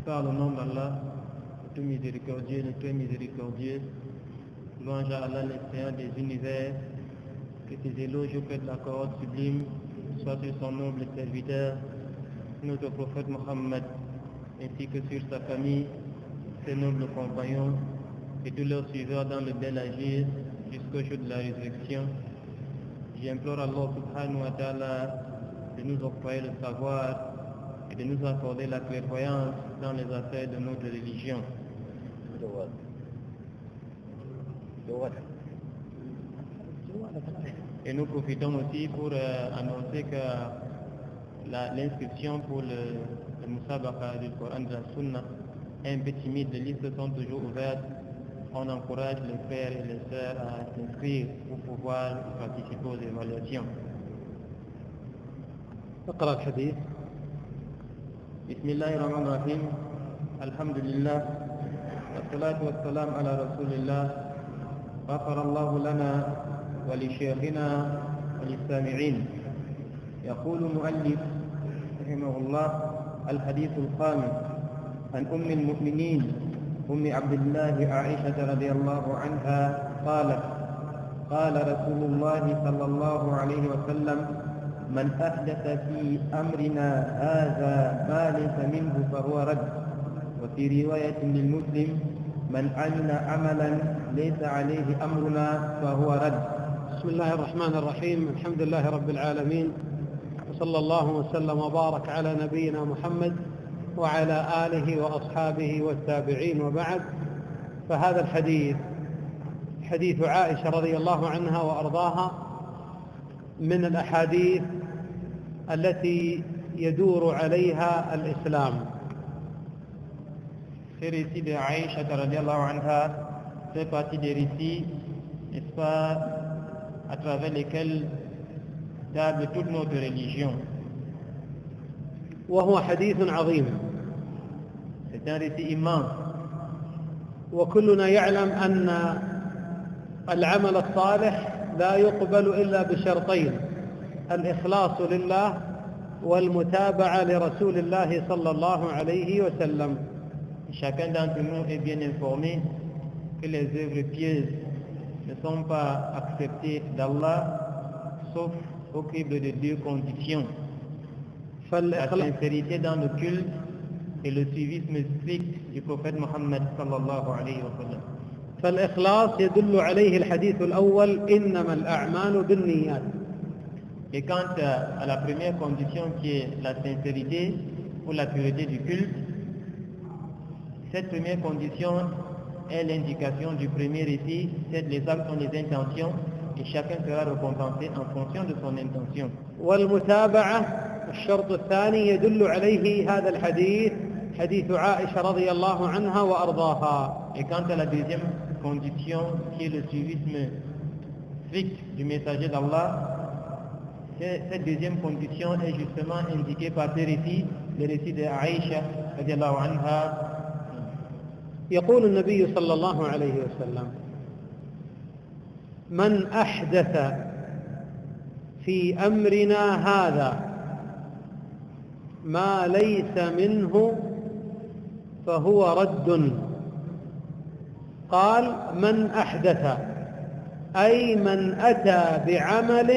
Par le nom d'Allah, le tout miséricordieux, le très miséricordieux. Louange à Allah, le Seigneur des univers. Que tes éloges auprès de la corolle sublime soient sur son noble serviteur, notre prophète Mohammed, ainsi que sur sa famille, ses nobles compagnons et tous leurs suiveurs dans le bel agir jusqu'au jour de la résurrection. J'implore Allah subhanahu wa ta'ala de nous octroyer le savoir et de nous accorder la clairvoyance dans les affaires de notre religion. Et nous profitons aussi pour annoncer que l'inscription pour le Musabaqa du Coran de la Sunna est un peu timide. Les listes sont toujours ouvertes. On encourage les frères et les sœurs à s'inscrire pour pouvoir participer aux évaluations. اقرأ الحديث. بسم الله الرحمن الرحيم. الحمد لله والصلاة والسلام على رسول الله. غفر الله لنا ولشيخنا وللسامعين. يقول المؤلف رحمه الله: الحديث الخامس عن أم المؤمنين أم عبد الله عائشة رضي الله عنها قالت: قال رسول الله صلى الله عليه وسلم: من أحدث في أمرنا هذا ما ليس منه فهو رد. وفي رواية للمسلم: من عمل عملا ليس عليه أمرنا فهو رد. بسم الله الرحمن الرحيم. الحمد لله رب العالمين، وصلى الله وسلم وبارك على نبينا محمد وعلى آله وأصحابه والتابعين، وبعد. فهذا الحديث حديث عائشة رضي الله عنها وأرضاها من الأحاديث التي يدور عليها الإسلام. Ces récits de Aïcha radiallahu anha fait partie des récits, n'est-ce pas, à travers lesquels table toute notre religion. وهو حديث عظيم. C'est un récit immense. وكلنا يعلم أن العمل الصالح لا يقبل إلا بشرطين: الإخلاص لله والمتابعة لرسول الله صلى الله عليه وسلم. Chacun d'entre nous est bien informé que les œuvres pieuses ne sont pas acceptées d'Allah sauf au crible de deux conditions: la sincérité dans le culte et le suivisme strict du prophète Mohammed sallallahu alayhi wa sallam. فالإخلاص يدل عليه الحديث الأول: إنما الأعمال بالنيات. Et quant à la première condition qui est la sincérité ou la pureté du culte, cette première condition est l'indication du premier récit. Les actes sont les intentions et chacun sera récompensé en fonction de son intention. والمتابعة الشرط الثاني يدل عليه هذا الحديث حديث عائشة رضي الله عنها وأرضاها. Et quant à la deuxième condition qui est le suivisme strict du messager d'Allah, cette deuxième condition est justement indiquée par ces récits, le récit de Aïcha radiallahu anha. يقول النبي صلى الله عليه وسلم: من أحدث في أمرنا هذا ما ليس منه فهو رد. قال: من أحدث أي من أتى بعمل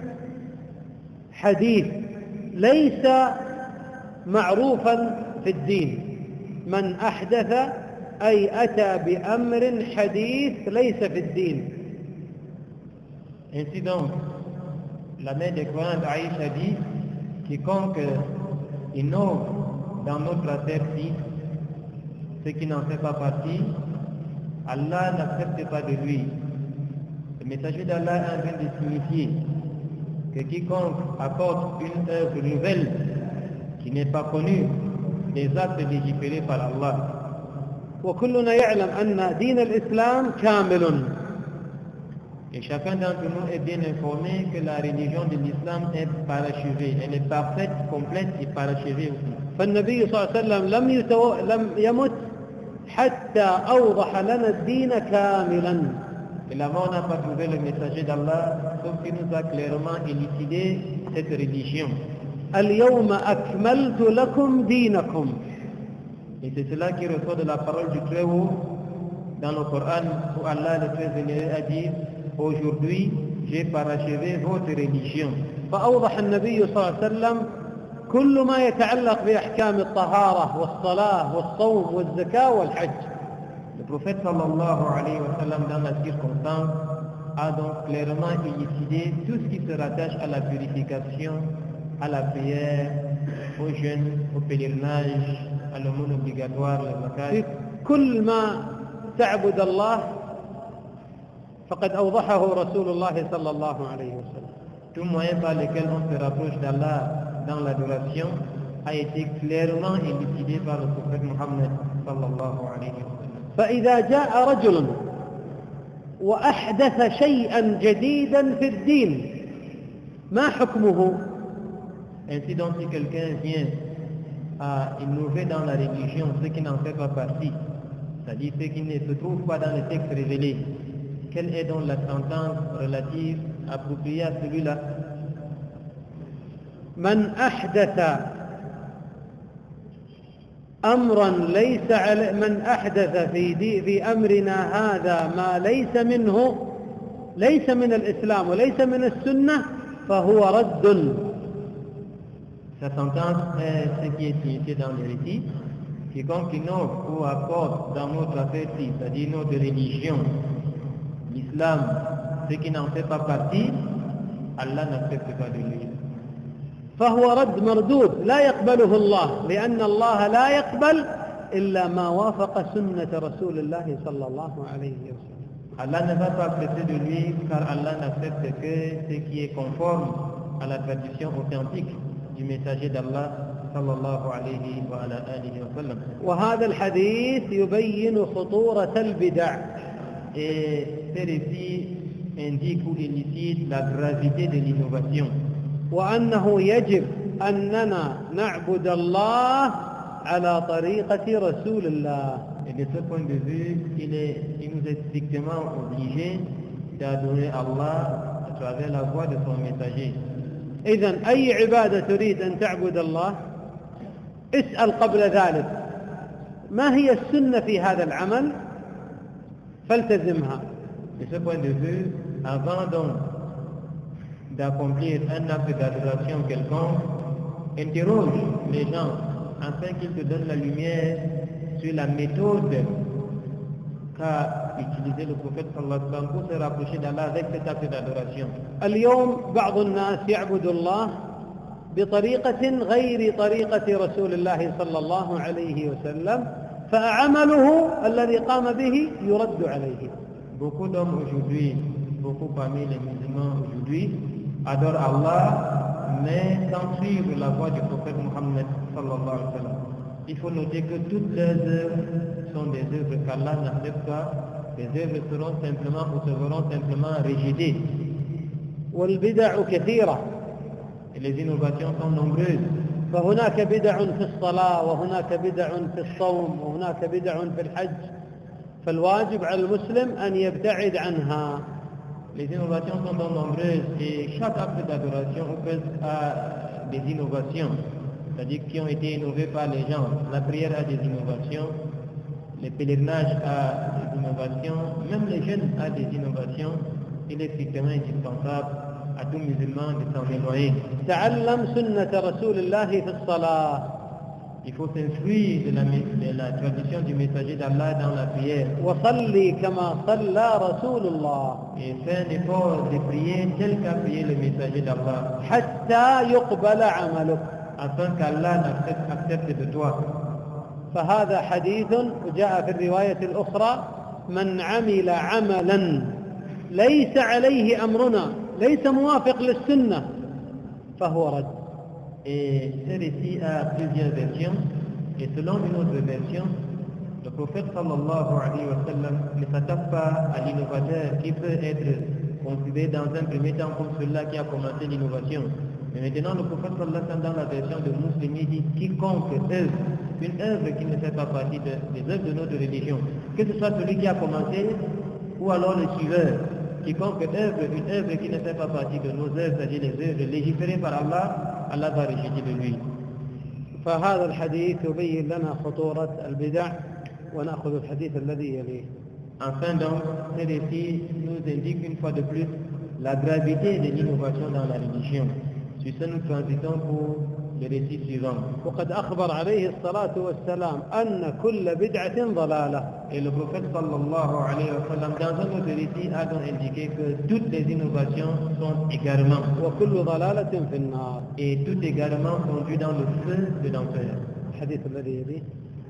حديث ليس معروفا في الدين. من أحدث أي أتى بأمر حديث ليس في الدين. Ainsi donc, la mère des croyants Aïcha dit: quiconque innove dans notre affaire-ci, ce qui n'en fait pas partie, Allah n'accepte pas de lui. Le messager d'Allah est en train de signifier que quiconque apporte une œuvre nouvelle qui n'est pas connue des actes légiférés par Allah. وكلنا يعلم أن دين الإسلام كامل. Et chacun d'entre nous est bien informé que la religion de l'islam est parachevée. Elle est parfaite, complète et parachevée aussi. فالنبي صلى الله عليه وسلم لم يمت حتى أوضح لنا الدين كاملا. Et là-bas, on n'a pas trouvé le messager d'Allah, sauf qu'il nous a clairement élucidé cette religion. اليوم أكملت لكم دينكم. Et c'est cela qui ressort de la parole du Très-Haut dans le Coran où Allah le Très Vénéré a dit aujourd'hui j'ai parachevé votre religion. فأوضح النبي صلى الله عليه وسلم كل ما يتعلق بأحكام الطهارة والصلاة والصوم والزكاة والحج. Le prophète sallallahu alayhi wa sallam dans la circonstance a donc clairement élucidé tout ce qui se rattache à la purification, à la prière, au jeûne, au pèlerinage, à l'aumône obligatoire, le zakat. كل ما تعبد الله فقد أوضحه رسول الله صلى الله عليه وسلم. Tout moyen par lequel on se rapproche d'Allah dans l'adoration a été clairement élucidé par le prophète Mohammed sallallahu alayhi wa sallam. فإذا جاء رجل وأحدث شيئا جديدا في الدين ما حكمه؟ Ainsi donc si quelqu'un vient à innover dans la religion ce qui n'en fait pas partie, c'est-à-dire ce qui ne se trouve pas dans les textes révélés, quelle est donc la sentence relative appropriée à celui-là? من أحدث أمرا ليس على من أحدث في أمرنا هذا ما ليس منه، ليس من الإسلام وليس من السنة فهو رد. Sa sentence est ce qui est signifié dans le récit. Quiconque innove ou apporte dans notre affaire, c'est-à-dire notre religion, l'islam, ce qui n'en fait pas partie, Allah n'accepte pas de lui. فهو رد مردود لا يقبله الله، لأن الله لا يقبل إلا ما وافق سنة رسول الله صلى الله عليه وسلم. Allah ne va pas accepter de lui car Allah n'accepte que ce qui est conforme à la tradition authentique du messager d'Allah sallallahu alayhi wa ala alihi wa sallam. وهذا الحديث يبين خطورة البدع. Et ce récit indique ou élicite la gravité de l'innovation. وأنه يجب أننا نعبد الله على طريقة رسول الله. Et de ce point de vue, il nous est strictement obligé d'adorer Allah à travers la voix de son messager. إذن أي عبادة تريد أن تعبد الله اسأل قبل ذلك ما هي السنة في هذا العمل فالتزمها. De ce point de vue, avant donc d'accomplir un acte d'adoration quelconque, interroge les gens afin qu'ils te donnent la lumière sur la méthode qu'a utilisé le prophète sallallahu alayhi wa sallam pour se rapprocher d'Allah avec cet acte d'adoration. اليوم بعض الناس يعبد الله بطريقة غير طريقة رسول الله صلى الله عليه وسلم فعمله الذي قام به يرد عليه. Beaucoup d'hommes aujourd'hui, beaucoup parmi les musulmans aujourd'hui, adorent Allah, mais sans suivre la voie du prophète Mohammed sallallahu alayhi wa sallam. Il faut noter que toutes les œuvres sont des œuvres qu'Allah n'accepte pas. Les œuvres seront simplement ou seront simplement rejetées. والبدع كثيرة. Et les innovations sont nombreuses. فهناك بدع في الصلاة وهناك بدع في الصوم وهناك بدع في الحج فالواجب على المسلم أن يبتعد عنها. Les innovations sont donc nombreuses et chaque acte d'adoration a des innovations, c'est-à-dire qui ont été innovées par les gens. La prière a des innovations, le pèlerinage a des innovations, même les jeunes a des innovations. Il est strictement indispensable à tout musulman de s'en éloigner. تعلم سنة رسول الله في الصلاة. Il faut s'instruire de la tradition du messager d'Allah dans la prière. وصلي كما صلى رسول الله. Et faire un effort de prier tel qu'a prié le messager d'Allah. حتى يقبل عملك. Afin qu'Allah accepte de toi. فهذا حديث وجاء في الرواية الأخرى من عمل عملا ليس عليه أمرنا ليس موافق للسنة فهو رد. Et ce récit a plusieurs versions, et selon une autre version, le prophète sallallahu alayhi wa sallam ne s'attaque pas à l'innovateur qui peut être considéré dans un premier temps comme celui-là qui a commencé l'innovation. Mais maintenant le prophète sallallahu alayhi wa sallam dans la version de Muslim dit quiconque œuvre, une œuvre qui ne fait pas partie des œuvres de notre religion, que ce soit celui qui a commencé ou alors le suiveur, quiconque œuvre, une œuvre qui ne fait pas partie de nos œuvres, c'est-à-dire les œuvres légiférées par Allah, Allah va rejeter de lui. فهذا الحديث يبين لنا خطورة البدع، ونأخذ الحديث الذي يليه. Enfin donc, ce récit nous indique une fois de plus la gravité de l'innovation dans la religion. Sur ce, nous transitons pour le récit suivant. وقد أخبر عليه الصلاة والسلام أن كل بدعة ضلالة. Et le prophète sallallahu alayhi wa sallam, dans un autre récit, a donc indiqué que toutes les innovations sont égarements. وكل ضلالة في النار. Et tout égarement conduit dans le feu de l'enfer. الحديث الذي يليه.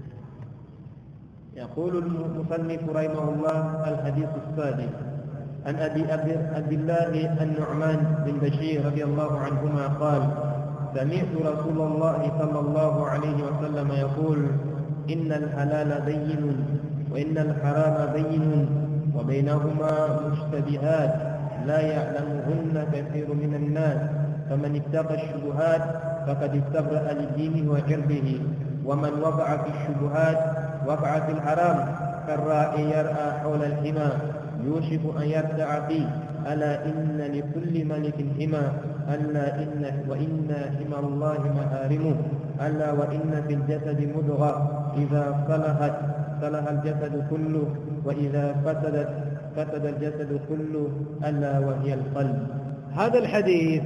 يقول المصنف رحمه الله: الحديث السادس عن أبي عبد الله النعمان بن بشير رضي الله عنهما قال: سمعت رسول الله صلى الله عليه وسلم يقول: إن الحلال بين وإن الحرام بين وبينهما مشتبهات لا يعلمهن كثير من الناس، فمن اتقى الشبهات فقد استبرأ لدينه وعرضه، ومن وقع في الشبهات وقع في الحرام كالراعي يرعى حول الحمى يوشك أن يرتع فيه. ألا إن لكل ملك حمى، ألا وإن حمى الله محارمه، ألا وإن في الجسد مضغة إذا صلحت صلح الجسد كله، وإذا فسدت فسد الجسد كله، ألا وهي القلب. هذا الحديث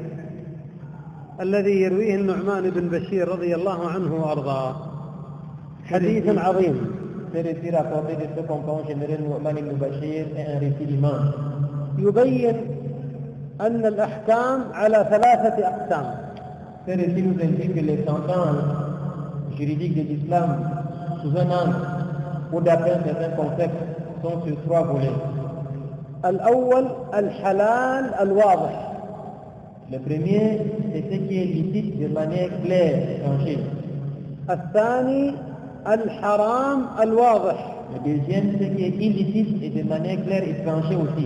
الذي يرويه النعمان بن بشير رضي الله عنه وأرضاه حديث عظيم. Ce récit rapporté de ce compagnon général Nu'man ibn Bashir est un récit immense. يبين أن الأحكام على ثلاثة أقسام. Ce récit nous indique que les sentences juridiques de l'islam, sous un angle ou d'après certains concepts, sont sur trois volets. الأول الحلال الواضح. Le premier, c'est ce qui est licite de manière claire, tranchée. الثاني الحرام الواضح. Le deuxième, ce qui est illicite et de manière claire et tranchée aussi.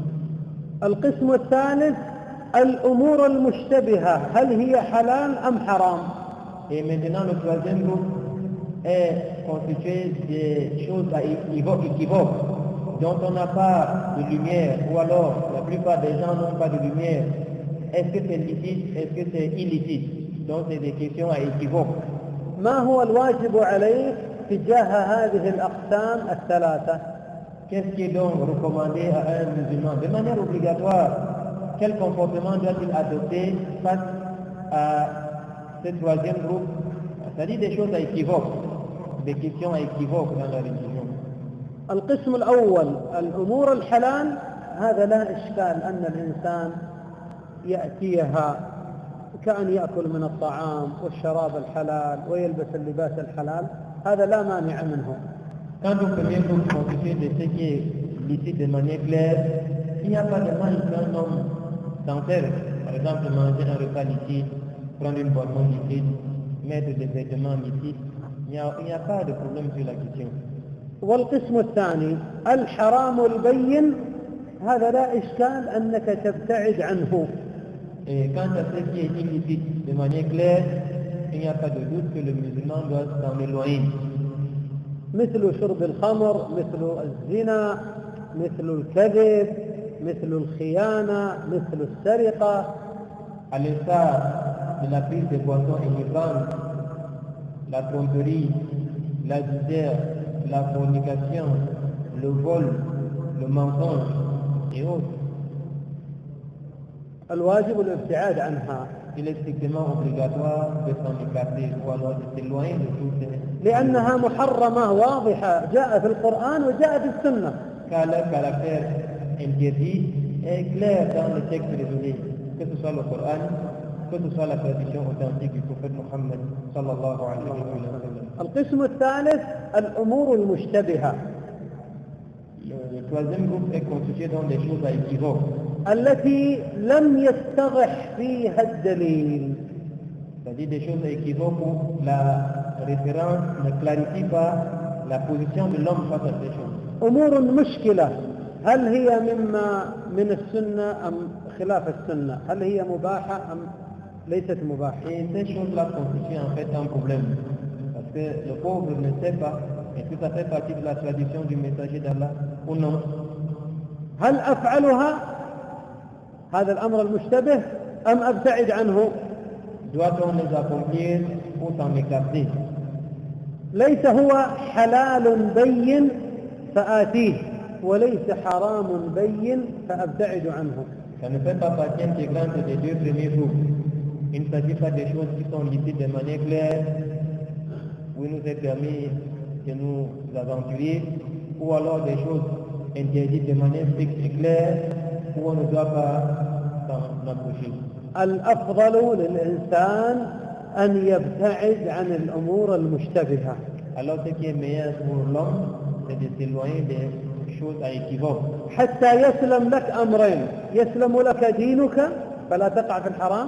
القسم الثالث الأمور المشتبهة، هل هي حلال أم حرام؟ Et maintenant, le troisième groupe est constitué des choses équivoques, dont on n'a pas de lumière, ou alors la plupart des gens n'ont pas de lumière. Est-ce que c'est licite? Est-ce que c'est illicite? Donc c'est des questions à équivoque. ما هو الواجب عليك تجاه هذه الأقسام الثلاثة؟ Qu'est-ce qui est donc recommandé à un musulman? De manière obligatoire, quel comportement doit-il adopter face à ce troisième groupe? C'est-à-dire des choses à équivoque, des questions à équivoque dans la religion. القسم الأول الأمور الحلال، هذا لا إشكال أن الإنسان يأتيها كأن يأكل من الطعام والشراب الحلال ويلبس اللباس الحلال، هذا لا مانع منه. Quand au premier groupe constitué de ce qui est licite de manière claire, il n'y a pas de mal qu'un homme s'en serve. Par exemple, manger un repas licite, prendre une boisson licite, mettre des vêtements licites, il n'y a pas de problème sur la question. والقسم الثاني الحرام البين، هذا لا إشكال أنك تبتعد عنه. Et quant à ce qui est illicite de manière claire, il n'y a pas de doute que le musulman doit s'en éloigner. مثل شرب الخمر، مثل الزنا، مثل الكذب، مثل الخيانة، مثل السرقة. À l'instar de la prise de boissons inhibantes, la tromperie, la misère, la fornication, le vol, le mensonge et autres. الواجب الابتعاد عنها. Il est strictement obligatoire de s'en écarter ou alors de s'éloigner de tout ça. لأنها محرمة واضحة، جاء في القرآن وجاء في السنة. Car leur caractère interdit est clair dans le texte résolu, que ce soit le Coran, que ce soit la tradition authentique du prophète Mohammed sallallahu alayhi wa sallam. القسم الثالث الأمور المشتبهة. Le troisième groupe est constitué dans des choses à équivoque. التي لم يستضح فيها الدليل. C'est-à-dire des choses à équivoque où la référence ne clarifie pas la position de l'homme face à ces choses. أمور مشكلة، هل هي مما من السنة أم خلاف السنة؟ هل هي مباحة أم ليست مباحة؟ Et ces choses-là constituent en fait un problème. Parce que le pauvre ne sait pas, est-ce que ça fait partie de la tradition du messager d'Allah ou non? هل أفعلها هذا الأمر المشتبه أم أبتعد عنه؟ Doit-on les accomplir pour s'en écarter. ليس هو حلال بين فآتيه وليس حرام بين فأبتعد عنه. Ça ne fait pas partie intégrante des deux premiers groupes. Il ne s'agit pas des choses qui sont licites de manière claire, où il nous est permis de nous aventurer, ou alors des choses interdites de manière stricte et claire, où on ne doit pas s'en approcher. الأفضل للإنسان أن يبتعد عن الأمور المشتبهة. Alors ce qui est meilleur pour l'homme, c'est de s'éloigner des choses à équivoque. حتى يسلم لك أمرين، يسلم لك دينك فلا تقع في الحرام.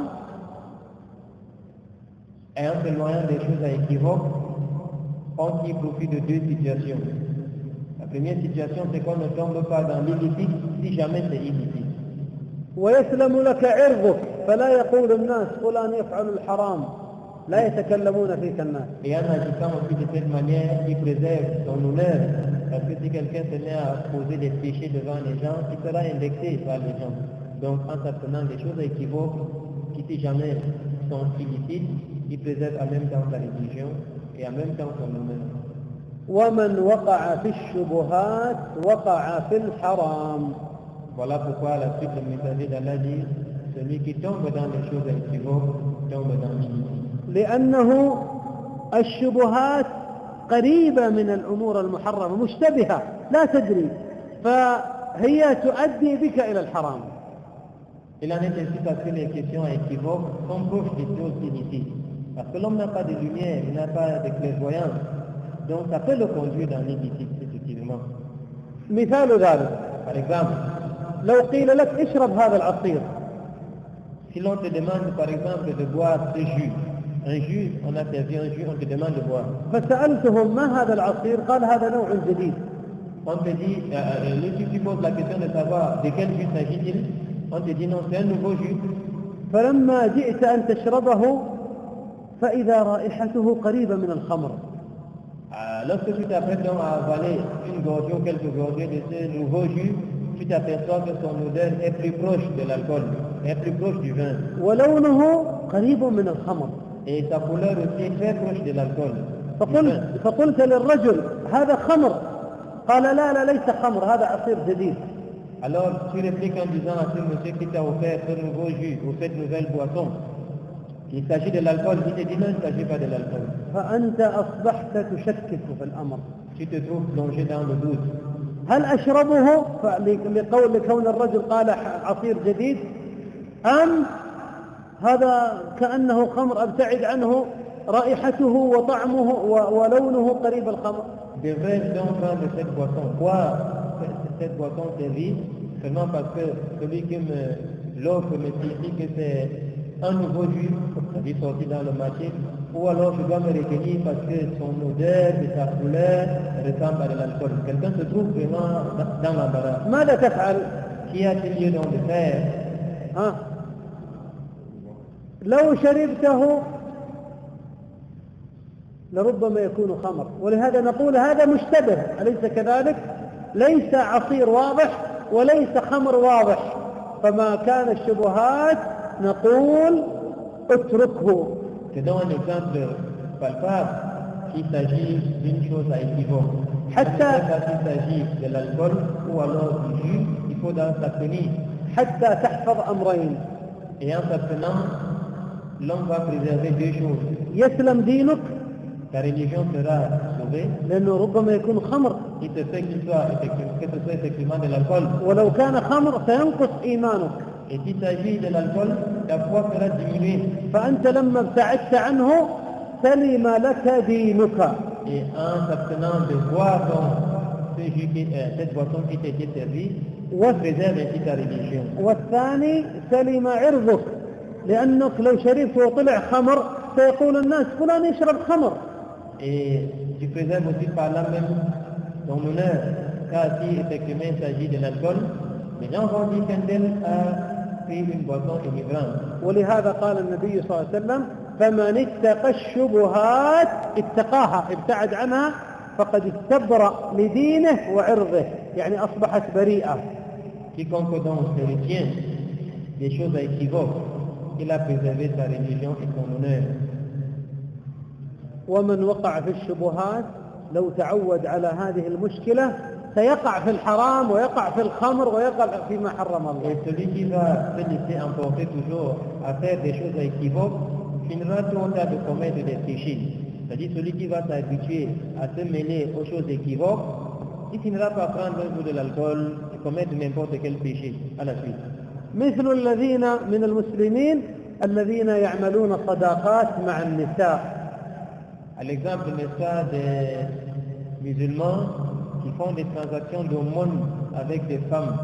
Et en s'éloignant des choses à équivoque, on y profite de deux situations. La première situation, c'est qu'on ne tombe pas dans l'illicite si jamais c'est illicite. ويسلم لك عرضك فلا يقول الناس فلان يفعل الحرام، لا يتكلمون فيك الناس. Et en agissant aussi de cette manière, il préserve son honneur. Parce que si quelqu'un se met à poser des péchés devant les gens, il sera indexé par les gens. Donc en s'abstenant des choses équivoques, qui si jamais sont illicites, il préserve en même temps sa religion et en même temps son honneur. ومن وقع في الشبهات وقع في الحرام. Voilà pourquoi la suite le messager d'Allah dit, celui qui tombe dans les choses équivoques tombe dans l'illicite. لأنه الشبهات قريبة من الأمور المحرمة، مشتبهة لا تدري، فهي تؤدي بك إلى الحرام. Il en est ainsi parce que les questions équivoques sont proches des choses illicites. Parce que l'homme n'a pas de lumière, il n'a pas de clairvoyance. Donc ça peut le conduire dans l'illicite, effectivement. مثال ذلك Par exemple, لو قيل لك اشرب هذا العصير، si l'on te demande par exemple de boire ce jus, un jus, on a servi un jus, on te demande de boire. فسألتهم ما هذا العصير؟ قال هذا نوع جديد. On te dit, si tu poses la question de savoir de quel jus s'agit-il, on te dit non, c'est un nouveau jus. فلما جئت أن تشربه فإذا رائحته قريبة من الخمر. Lorsque tu t'apprêtes donc à avaler une gorgée ou quelques gorgées de ce nouveau jus, tu t'aperçois que son odeur est plus proche de l'alcool, est plus proche du vin. ولونه قريب من الخمر. Et sa couleur aussi est très proche de l'alcool. فقلت للرجل هذا خمر، قال لا لا ليس خمر، هذا عصير جديد. Alors tu répliques en disant à ce monsieur qui t'a offert ce nouveau jus ou cette nouvelle boisson, il s'agit de l'alcool, il te dit non, il ne s'agit pas de l'alcool. فأنت أصبحت تشكك في الأمر. Tu te trouves plongé dans le doute. هل أشربه لكون الرجل قال عصير جديد، أم هذا كأنه خمر أبتعد عنه، رائحته وطعمه ولونه قريب الخمر. Devrais-je donc prendre cette boisson? Quoi cette boisson servie seulement parce que celui qui me l'offre me dit que c'est un nouveau jus qui est sorti dans le marché, ou alors je dois me retenir parce que son odeur et sa couleur ressemblent à de l'alcool. Quelqu'un se trouve vraiment dans l'embarras. ماذا تفعل؟ Qu'y a-t-il lieu donc de faire? لو شربته لربما يكون خمر، ولهذا نقول هذا مشتبه، أليس كذلك؟ ليس عصير واضح وليس خمر واضح، فما كان الشبهات نقول اتركه. C'est donc un exemple palpable qu'il s'agit d'une chose à équivoque. حتى s'il s'agit de l'alcool ou alors du jus, il faut d'en s'abstenir. حتى تحفظ أمرين. Et en s'abstenant, l'homme va préserver deux choses. يسلم دينك، Ta religion sera sauvée. لأنه ربما يكون خمر. Il se fait que ce soit effectivement de l'alcool. ولو كان خمر سينقص إيمانك. Et s'il s'agit de l'alcool, ta foi sera diminuée. فأنت لما ابتعدت عنه سلم لك دينك. Et en s'abstenant de boire cette boisson qui t'était servie, tu préserves ainsi ta religion. والثاني سلم عرضك، لأنك لو شربت وطلع خمر سيقول الناس فلان يشرب خمر. Et tu préserves aussi par là même ton honneur, car si effectivement il s'agit de l'alcool, les gens vont dire qu'un tel a pris une boisson enivrante. ولهذا قال النبي صلى الله عليه وسلم فمن اتقى الشبهات اتقاها، ابتعد عنها فقد استبرأ لدينه وعرضه، يعني أصبحت بريئة. Quiconque donc se retient des choses équivoques, il a préservé sa religion et son honneur. ومن وقع في الشبهات لو تعود على هذه المشكلة سيقع في الحرام ويقع في الخمر ويقع فيما حرم الله. Et celui qui va se laisser emporter toujours à faire des choses équivoques finira tôt ou tard de commettre des péchés. C'est-à-dire celui qui va s'habituer à se mêler aux choses équivoques, il finira par prendre un peu de l'alcool et commettre n'importe quel péché à la suite. مثل الذين من المسلمين الذين يعملون صداقات مع النساء. À l'exemple, n'est-ce pas, des musulmans qui font des transactions d'aumône avec des femmes.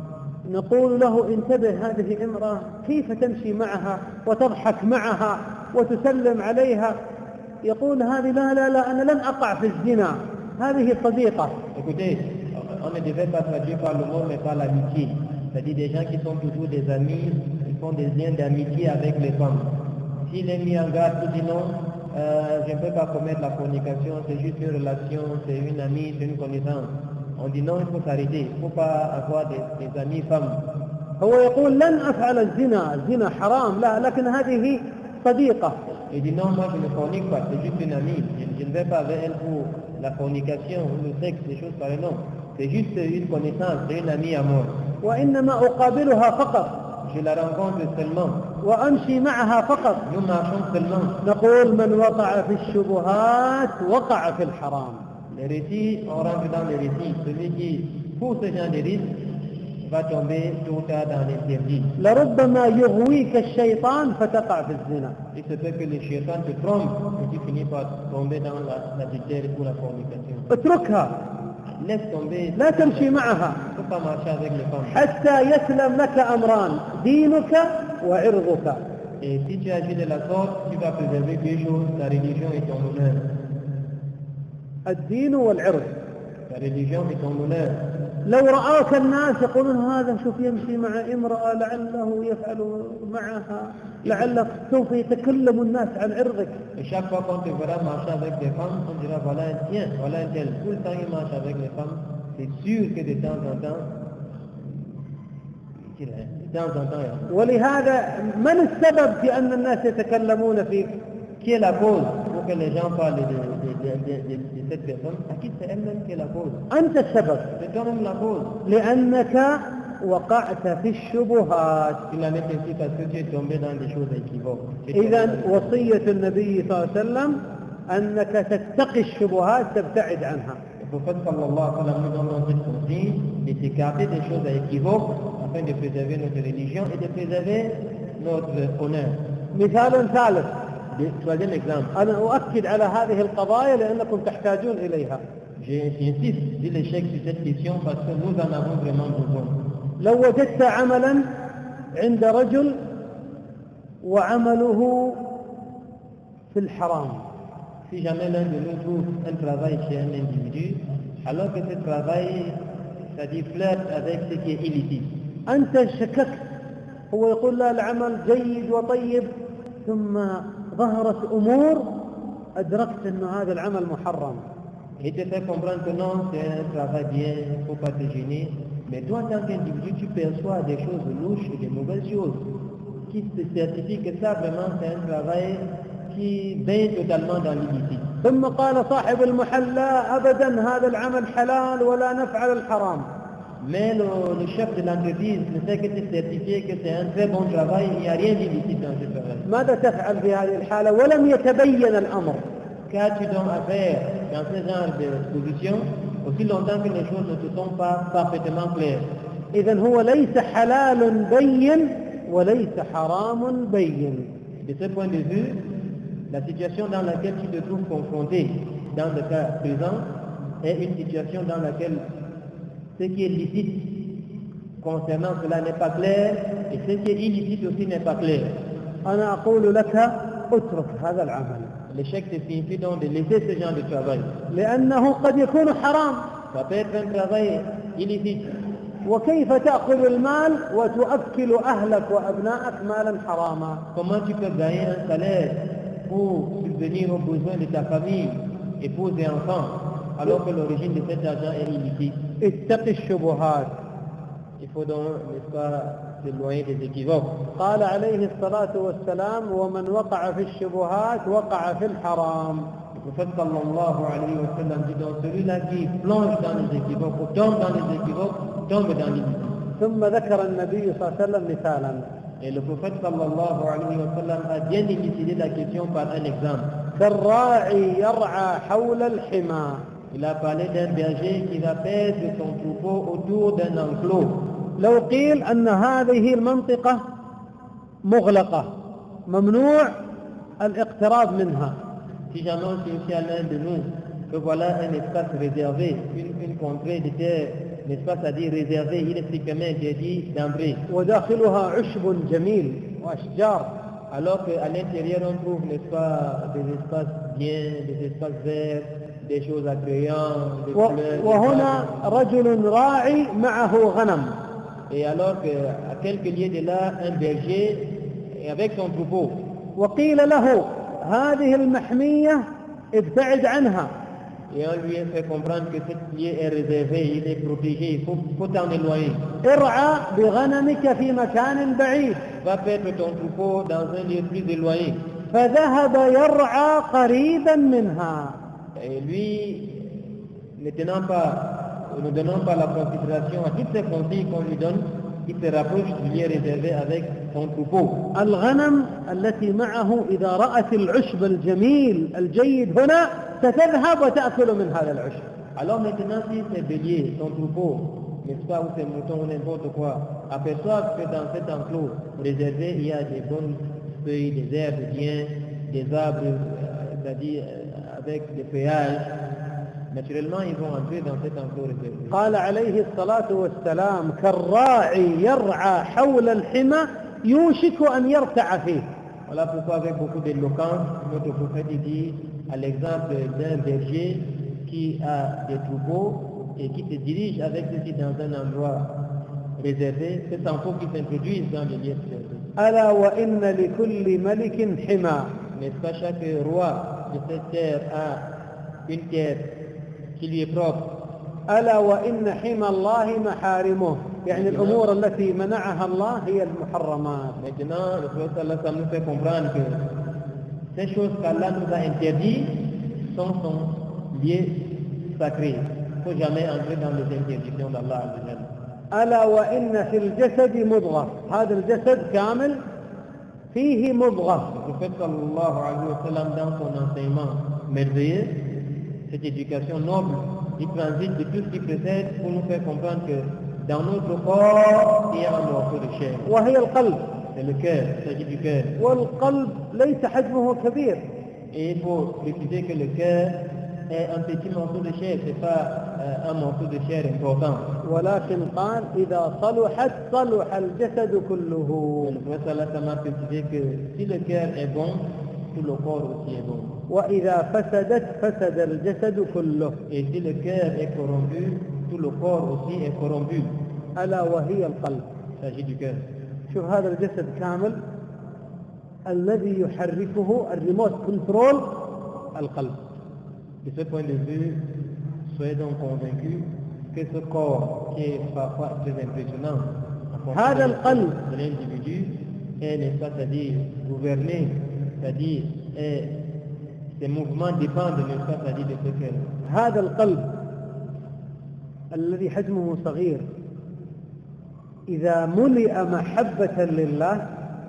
نقول له انتبه، هذه امرأة كيف تمشي معها وتضحك معها وتسلم عليها؟ يقول هذه لا أنا لم أقع في الزنا، هذه صديقة. Écoutez, on ne devait pas traduire par le mot mais par l'amitié. C'est-à-dire des gens qui sont toujours des amis, ils font des liens d'amitié avec les femmes. S'il est mis en garde, il dit non, je ne peux pas commettre la fornication, c'est juste une relation, c'est une amie, c'est une connaissance. On dit non, il faut s'arrêter, il ne faut pas avoir des amis femmes. هو يقول لن أفعل الزنا حرام، لا، لكن هذه صديقة. Il dit non, moi je ne fornique pas, c'est juste une amie. Je ne vais pas avec elle pour la fornication, le sexe, des choses pareilles, non. C'est juste une connaissance, c'est une amie à moi. وإنما أقابلها فقط. Je la rencontre seulement. وأمشي معها فقط. Nous marchons seulement. نقول من وقع في الشبهات وقع في الحرام. Les récits, on rentre dans les récits. Celui qui, pour ce genre de risque, va tomber tout ou tard dans l'interdit. لربما يغويك الشيطان فتقع في الزنا. Il se peut que le shaitan te trompe et tu finis par tomber dans l'adultère ou la fornication. اتركها. Laisse tomber. لا تمشي معها. Il ne faut pas marcher avec les femmes. حتى يسلم لك أمران، دينك وعرضك. Et si tu agis de la sorte, tu vas préserver deux choses, ta religion et ton honneur. الدين والعرض. Ta religion et ton honneur. لو رآك الناس يقولون هذا شوف يمشي مع امرأة لعله يفعل معها، لعله سوف يتكلم الناس عن عرضك. Et chaque fois qu'on te verra marcher avec des femmes, on dira voilà un tien, voilà un tel. Tout le temps il marche avec les femmes, c'est sûr que de temps en temps, ولهذا من السبب في أن الناس يتكلمون فيك؟ Qui est la cause pour que les gens parlent de cette personne? À qui c'est elle-même qui est la cause? أنت السبب. C'est toi-même la cause. لأنك وقعت في الشبهات. Tu l'as mis ainsi parce que tu es tombé dans des choses équivoques. إذن وصية النبي صلى الله عليه وسلم أنك تتقي الشبهات تبتعد عنها. Le prophète sallallahu alayhi wa sallam nous donne cette consigne de s'écarter des choses équivoques afin de préserver notre religion et de préserver notre honneur. مثال ثالث. Troisième exemple. أنا أؤكد على هذه القضايا لأنكم تحتاجون إليها. J'insiste sur l'échec sur cette question parce que nous en avons vraiment besoin. لو وجدت عملا عند رجل وعمله في الحرام. Si jamais l'un de nous trouve un travail chez un individu, alors que ce travail, c'est-à-dire flirte avec ce qui est illicite. أنت شككت، هو يقول لا العمل جيد وطيب، ثم ظهرت أمور أدركت أن هذا العمل محرم. Il te fait comprendre que non, c'est un travail bien, il ne faut pas te gêner. Mais toi, en tant qu'individu, tu perçois des choses louches et des mauvaises choses qui te certifient que ça, vraiment, c'est un travail qui baigne totalement dans l'illicite. ثم قال صاحب المحل لا أبدا هذا العمل حلال ولا نفعل الحرام. Mais le chef de l'entreprise ne fait que te certifier que c'est un très bon travail, il n'y a rien d'illicite dans ce travail. ماذا تفعل في هذه الحالة ولم يتبين الأمر؟ Qu'as-tu donc à faire dans ce genre de position aussi longtemps que les choses ne te sont pas parfaitement claires? إذن هو ليس حلال بين وليس حرام بين. De ce point de vue, la situation dans laquelle tu te trouves confronté dans le cas présent est une situation dans laquelle ce qui est licite concernant cela n'est pas clair et ce qui est illicite aussi n'est pas clair. أنا أقول لك اترك هذا العمل. L'échec te signifie donc de laisser ce genre de travail. لأنه قد يكون حرام. Ça peut être un travail illicite. وكيف تأخذ المال وتؤكل أهلك وأبنائك مالا حراما؟ Comment tu peux gagner un salaire pour subvenir aux besoins de ta famille, épouse et enfants, alors que l'origine de cet argent est illicite? اتق الشبهات. Il faut donc, n'est-ce pas, s'éloigner des équivoques. قال عليه الصلاة والسلام ومن وقع في الشبهات وقع في الحرام. Le prophète sallallahu alayhi wa sallam dit donc celui-là qui plonge dans les équivoques ou tombe dans les équivoques, tombe dans l'iniquité. ثم ذكر النبي صلى الله عليه وسلم مثالا. Et le prophète sallallahu alayhi wa sallam a bien élucidé la question par un exemple. كالراعي يرعى حول الحمى. Il a parlé d'un berger qui va perdre son troupeau autour d'un enclos. لو قيل أن هذه المنطقة مغلقة ممنوع الاقتراب منها. Si jamais on signifie à l'un de nous que voilà un espace réservé, une contrée de terre, un espace à dire réservé, il est strictement interdit d'entrer. وداخلها عشب جميل وأشجار. Alors qu'à l'intérieur on trouve, n'est-ce pas, des espaces bien, des espaces verts, des choses attrayantes, des fleurs. وهنا رجل راعي معه غنم. Et alors qu'à quelques lieues de là, un berger avec son troupeau. وقيل له هذه المحمية ابتعد عنها. Et on lui a fait comprendre que cette lieu est réservée, il est protégé, il faut t'en éloigner. ارعى بغنمك في مكان بعيد. Va perdre ton troupeau dans un lieu plus éloigné. فذهب يرعى قريبا منها. Et lui, ne donnant pas la considération à toutes ces consignes qu'on lui donne, il se rapproche du lieu réservé avec son troupeau. الغنم التي معه إذا رأت العشب الجميل الجيد هنا ستذهب وتأكل من هذا العشب. Alors maintenant, si ces béliers, son troupeau, n'est-ce pas, ou ces moutons, ou n'importe quoi, aperçoivent que dans cet enclos réservé, il y a des bonnes feuilles, des herbes bien, des arbres, c'est-à-dire avec des feuillages, naturellement, ils vont entrer dans cet enclos réservé. قال عليه الصلاة والسلام كالراعي يرعى حول الحمى يوشك أن يرتع فيه. Voilà pourquoi avec beaucoup d'éloquence, notre prophète dit à l'exemple d'un berger qui a des troupeaux et qui se dirige avec ceux-ci dans un endroit réservé, c'est sans faut qu'ils s'introduisent dans les lieux réservés. ألا وإن لكل ملك حمى. N'est-ce pas, chaque roi de cette terre a une terre qui lui est propre. ألا وإن حمى الله محارمه. يعني الأمور التي منعها الله هي المحرمات. Maintenant, le prophète sallallahu alayhi wa sallam nous fait comprendre que ces choses qu'Allah nous a interdites sont son lieu sacré. Il ne faut jamais entrer dans les interdictions d'Allah. ألا وإن في الجسد مضغة. هذا الجسد كامل فيه مضغة. Le prophète sallallahu alayhi wa sallam dans son enseignement merveilleux, cette éducation noble, il transite de tout ce qui précède pour nous faire comprendre que dans notre corps, il y a un morceau de chair. وهي القلب. C'est le cœur, il s'agit du cœur. والقلب ليس حجمه كبير. Et il faut préciser que le cœur est un petit morceau de chair, ce n'est pas un morceau de chair important. ولكن قال إذا صلحت صلح الجسد كله. Le prophète sallallahu alayhi wa sallam a précisé que si le cœur est bon, tout le corps aussi est bon. وإذا فسدت فسد الجسد كله. Et si le cœur est corrompu, tout le corps aussi est corrompu. ألا وهي القلب. Il s'agit du cœur. شوف هذا الجسد كامل الذي يحركه الريموت كنترول القلب. De ce point de vue, soyez donc convaincus que ce corps qui est parfois très impressionnant هذا القلب de l'individu est, n'est-ce pas, c'est-à-dire gouverné, c'est-à-dire ses mouvements dépendent, n'est-ce pas, c'est-à-dire de ce cœur. هذا القلب الذي حجمه صغير إذا ملئ محبة لله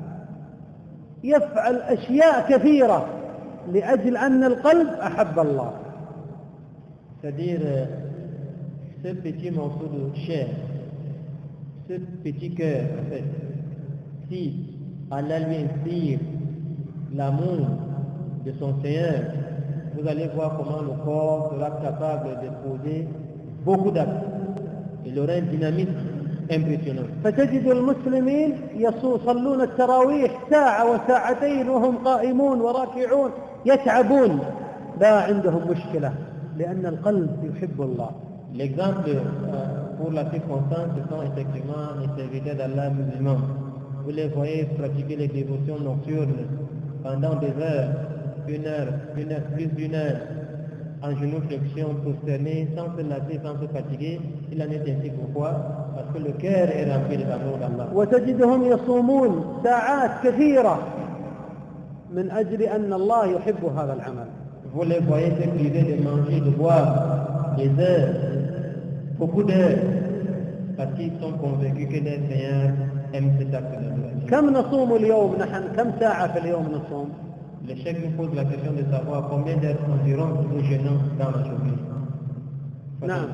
يفعل أشياء كثيرة لأجل أن القلب أحب الله. C'est-à-dire ce petit morceau de chair, ce petit cœur, en fait, si Allah lui inspire l'amour de son Seigneur, vous allez voir comment le corps sera capable de poser beaucoup d'actes. Il aura un dynamisme impressionnant. فتجد المسلمين يصلون التراويح ساعة وساعتين وهم قائمون وراكعون يتعبون لا عندهم مشكلة لأن القلب يحب الله. L'exemple pour la circonstance, ce sont effectivement les serviteurs d'Allah musulmans. Vous les voyez pratiquer les dévotions nocturnes pendant des heures, une heure, plus d'une heure, en genoux flexion, prosterné, sans se lasser, sans se fatiguer. Il en est ainsi. Pourquoi? Parce que le cœur est rempli de l'amour d'Allah. وتجدهم يصومون ساعات كثيرة من أجل أن الله يحب هذا العمل. Vous les voyez se priver de manger, de boire, des heures, beaucoup d'heures, parce qu'ils sont convaincus que leur Seigneur aime cet acte d'adoration. كم نصوم اليوم نحن؟ كم ساعة في اليوم نصوم؟ Le chef nous pose la question de savoir combien d'heures environ nous jeûnons dans la journée. نعم.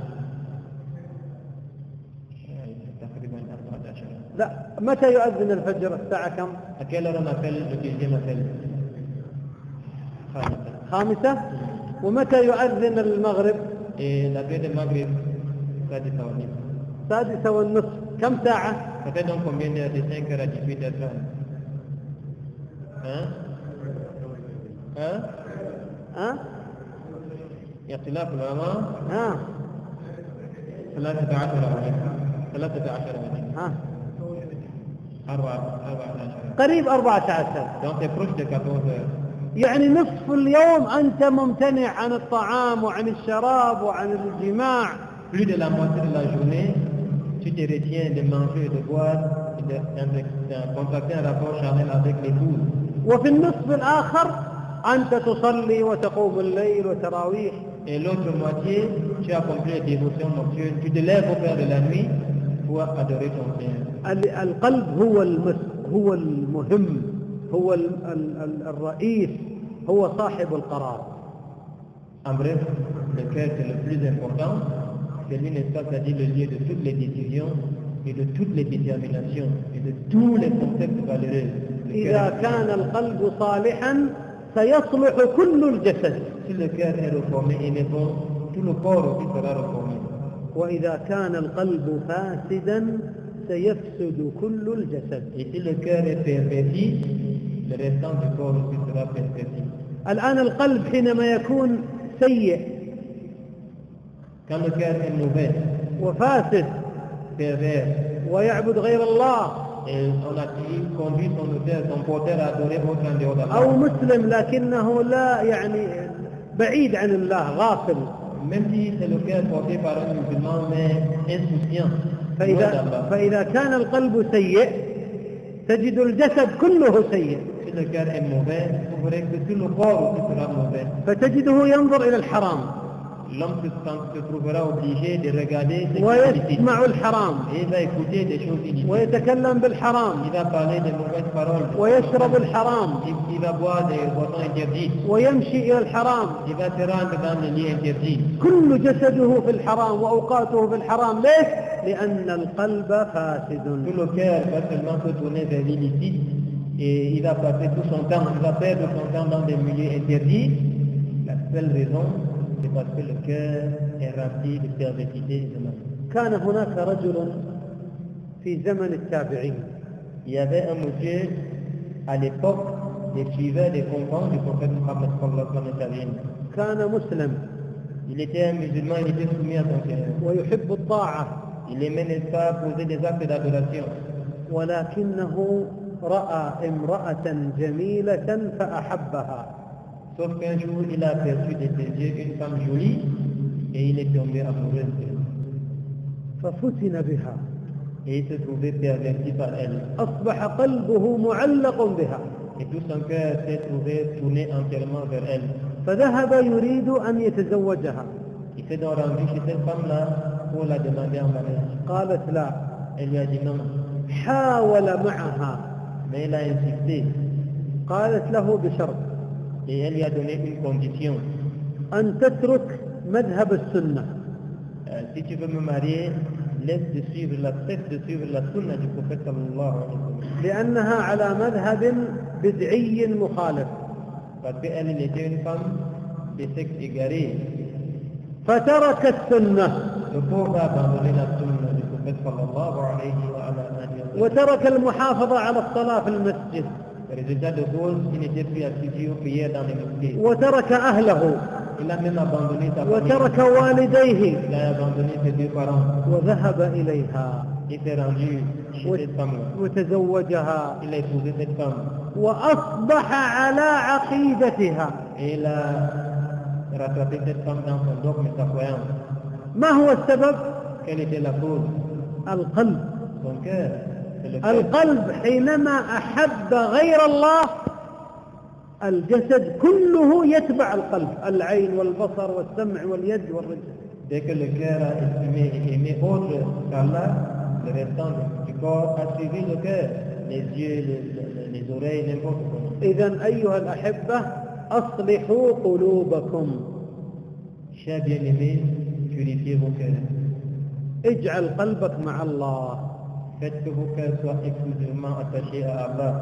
لا، متى يؤذن الفجر؟ الساعة كم؟ À quelle heure on appelle le deuxième appel? 5. ومتى يؤذن المغرب؟ Et l'appel de Maghrib, ça dit ça aussi. 6:30. كم ساعة؟ Ça fait donc combien d'heures? De 5h à 18h30? Hein? Hein? ها؟ اختلاف العلماء ها؟ 13 ها؟ 14 قريب 14. Donc c'est proche de 14 heures. يعني نصف اليوم أنت ممتنع عن الطعام وعن الشراب وعن الجماع. Plus de la moitié de la journée, tu te retiens de manger, de boire, de contracter un rapport charnel avec l'épouse. وفي النصف الآخر أنت تصلي وتقوم الليل وتراويح. Et l'autre moitié, tu accomplis les dévotions nocturnes, tu te lèves au père de la nuit pour adorer ton Seigneur. القلب هو المهم، هو الرئيس، هو صاحب القرار. En bref, le cœur c'est le plus important, c'est lui, n'est-ce pas, c'est-à-dire le lieu de toutes les décisions et de toutes les déterminations et de tous les concepts valeureux. إذا كان القلب صالحا سيصلح كل الجسد. Si le cœur est reformé et est bon, tout le corps aussi sera reformé. وإذا كان القلب فاسدا سيفسد كل الجسد. Et si le cœur est perverti, le restant du corps aussi sera perverti. الآن القلب حينما يكون سيء Quand le cœur est mauvais, وفاسد pervers, ويعبد غير الله، et on a conduit son auteur, son porteur à adorer autre en dehors d'Allah. أو مسلم لكنه لا يعني بعيد عن الله، غافل. Même si c'est le cœur porté par un musulman, mais insouciant. فإذا كان القلب سيء تجد الجسد كله سيء. Si le cœur est mauvais, vous verrez que tout le corps aussi sera mauvais. فتجده ينظر إلى الحرام L'homme se trouvera obligé de regarder ce qui est illicite. ويسمع الحرام Et il va écouter des choses illicites. ويتكلم بالحرام Il va parler de mauvaises paroles. ويشرب الحرام Il va boire des boissons interdites. ويمشي إلى الحرام. Il va se rendre dans les lieux interdits. كل جسده في الحرام وأوقاته في الحرام. ليش؟ لأن القلب فاسد. Tout le cœur va seulement se tourner vers l'illicite et il va passer tout son temps, il va perdre son temps dans des milieux interdits. La seule raison, c'est parce que le cœur est rempli de perversité et de mal. كان هناك رجل في زمن التابعين. Il y avait un monsieur à l'époque des suiveurs des compagnons du prophète Mohammed sallallahu alayhi wa sallam. كان مسلم Il était un musulman, il était soumis à son Seigneur. ويحب الطاعة. Il aimait, n'est-ce pas, poser des actes d'adoration. ولكنه رأى امرأة جميلة فأحبها. Sauf qu'un jour, il a aperçu de ses yeux une femme jolie et il est tombé amoureux d'elle. ففتن بها. Et il se trouvait perverti par elle. أصبح قلبه معلق بها. Et tout son cœur s'est trouvé tourné entièrement vers elle. فذهب يريد أن يتزوجها. Il s'est donc rendu chez cette femme-là pour la demander en mariage. قالت لا. Elle lui a dit non. حاول معها. Mais il a insisté. قالت له بشرط. Et elle lui a donné une condition. أن تترك مذهب السنة. Si tu veux me marier, cesse de suivre la sunna du prophète sallallahu alayhi wa sallam. لأنها على مذهب بدعي مخالف. Parce qu'elle était une femme de sexe égaré. فترك السنة. Le pauvre a abandonné la sunna du prophète sallallahu alayhi wa sallam. وترك المحافظة على الصلاة في المسجد. Résultat de cause, il n'était plus assidu aux prières dans les mosquées. وترك أهله. Il a même abandonné sa famille. وترك والديه. Il a abandonné ses deux parents. وذهب إليها. Il s'est rendu chez cette femme. وتزوجها. Il a épousé cette femme. وأصبح على عقيدتها. Et il a rattrapé cette femme dans son dogme et sa croyance. ما هو السبب؟ Quelle était la cause? القلب. Son cœur. C'est le cœur. القلب حينما أحب غير الله الجسد كله يتبع القلب، العين والبصر والسمع واليد والرجل. Dès que le cœur a exprimé et aimé autre qu'Allah, le restant du corps a suivi le cœur, les yeux, les oreilles, n'importe quoi. إذن أيها الأحبة أصلحوا قلوبكم. Chers bien-aimés, purifiez vos cœurs. اجعل قلبك مع الله. Faites que vos cœurs soient exclusivement attachés à Allah.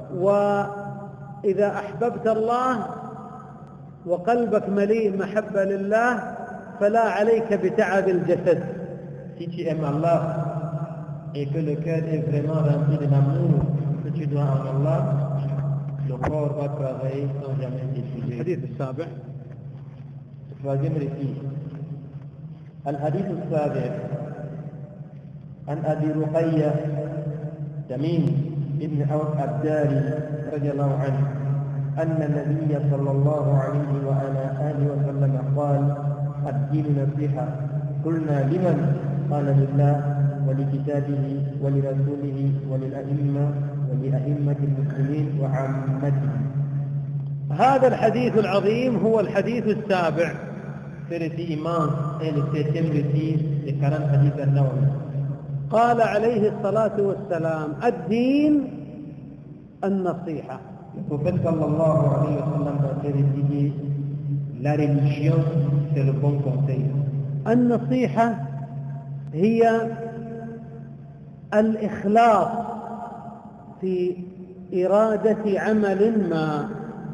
وإذا أحببت الله وقلبك مليء محبة لله فلا عليك بتعب الجسد. Si tu aimes Allah et que le cœur est vraiment rempli de l'amour que tu dois en Allah, le corps va travailler sans jamais s'épuiser. الحديث السابع. Troisième récit. الحديث السابع عن أبي رقية تميم ابن أوس الداري رضي الله عنه أن النبي صلى الله عليه وعلى آله وسلم قال: الدين نصيحة. قلنا: لمن؟ قال: لله ولكتابه ولرسوله ولأئمة المسلمين وعامتهم. هذا الحديث العظيم هو الحديث السابع. Ce récit immense est le 7e récit des 40 hadiths an-Nawawi. قال عليه الصلاة والسلام: الدين النصيحة. Le prophète sallallahu alayhi wa sallam dans ce récit dit: la religion c'est le bon conseil. النصيحة هي الإخلاص في إرادة عمل ما.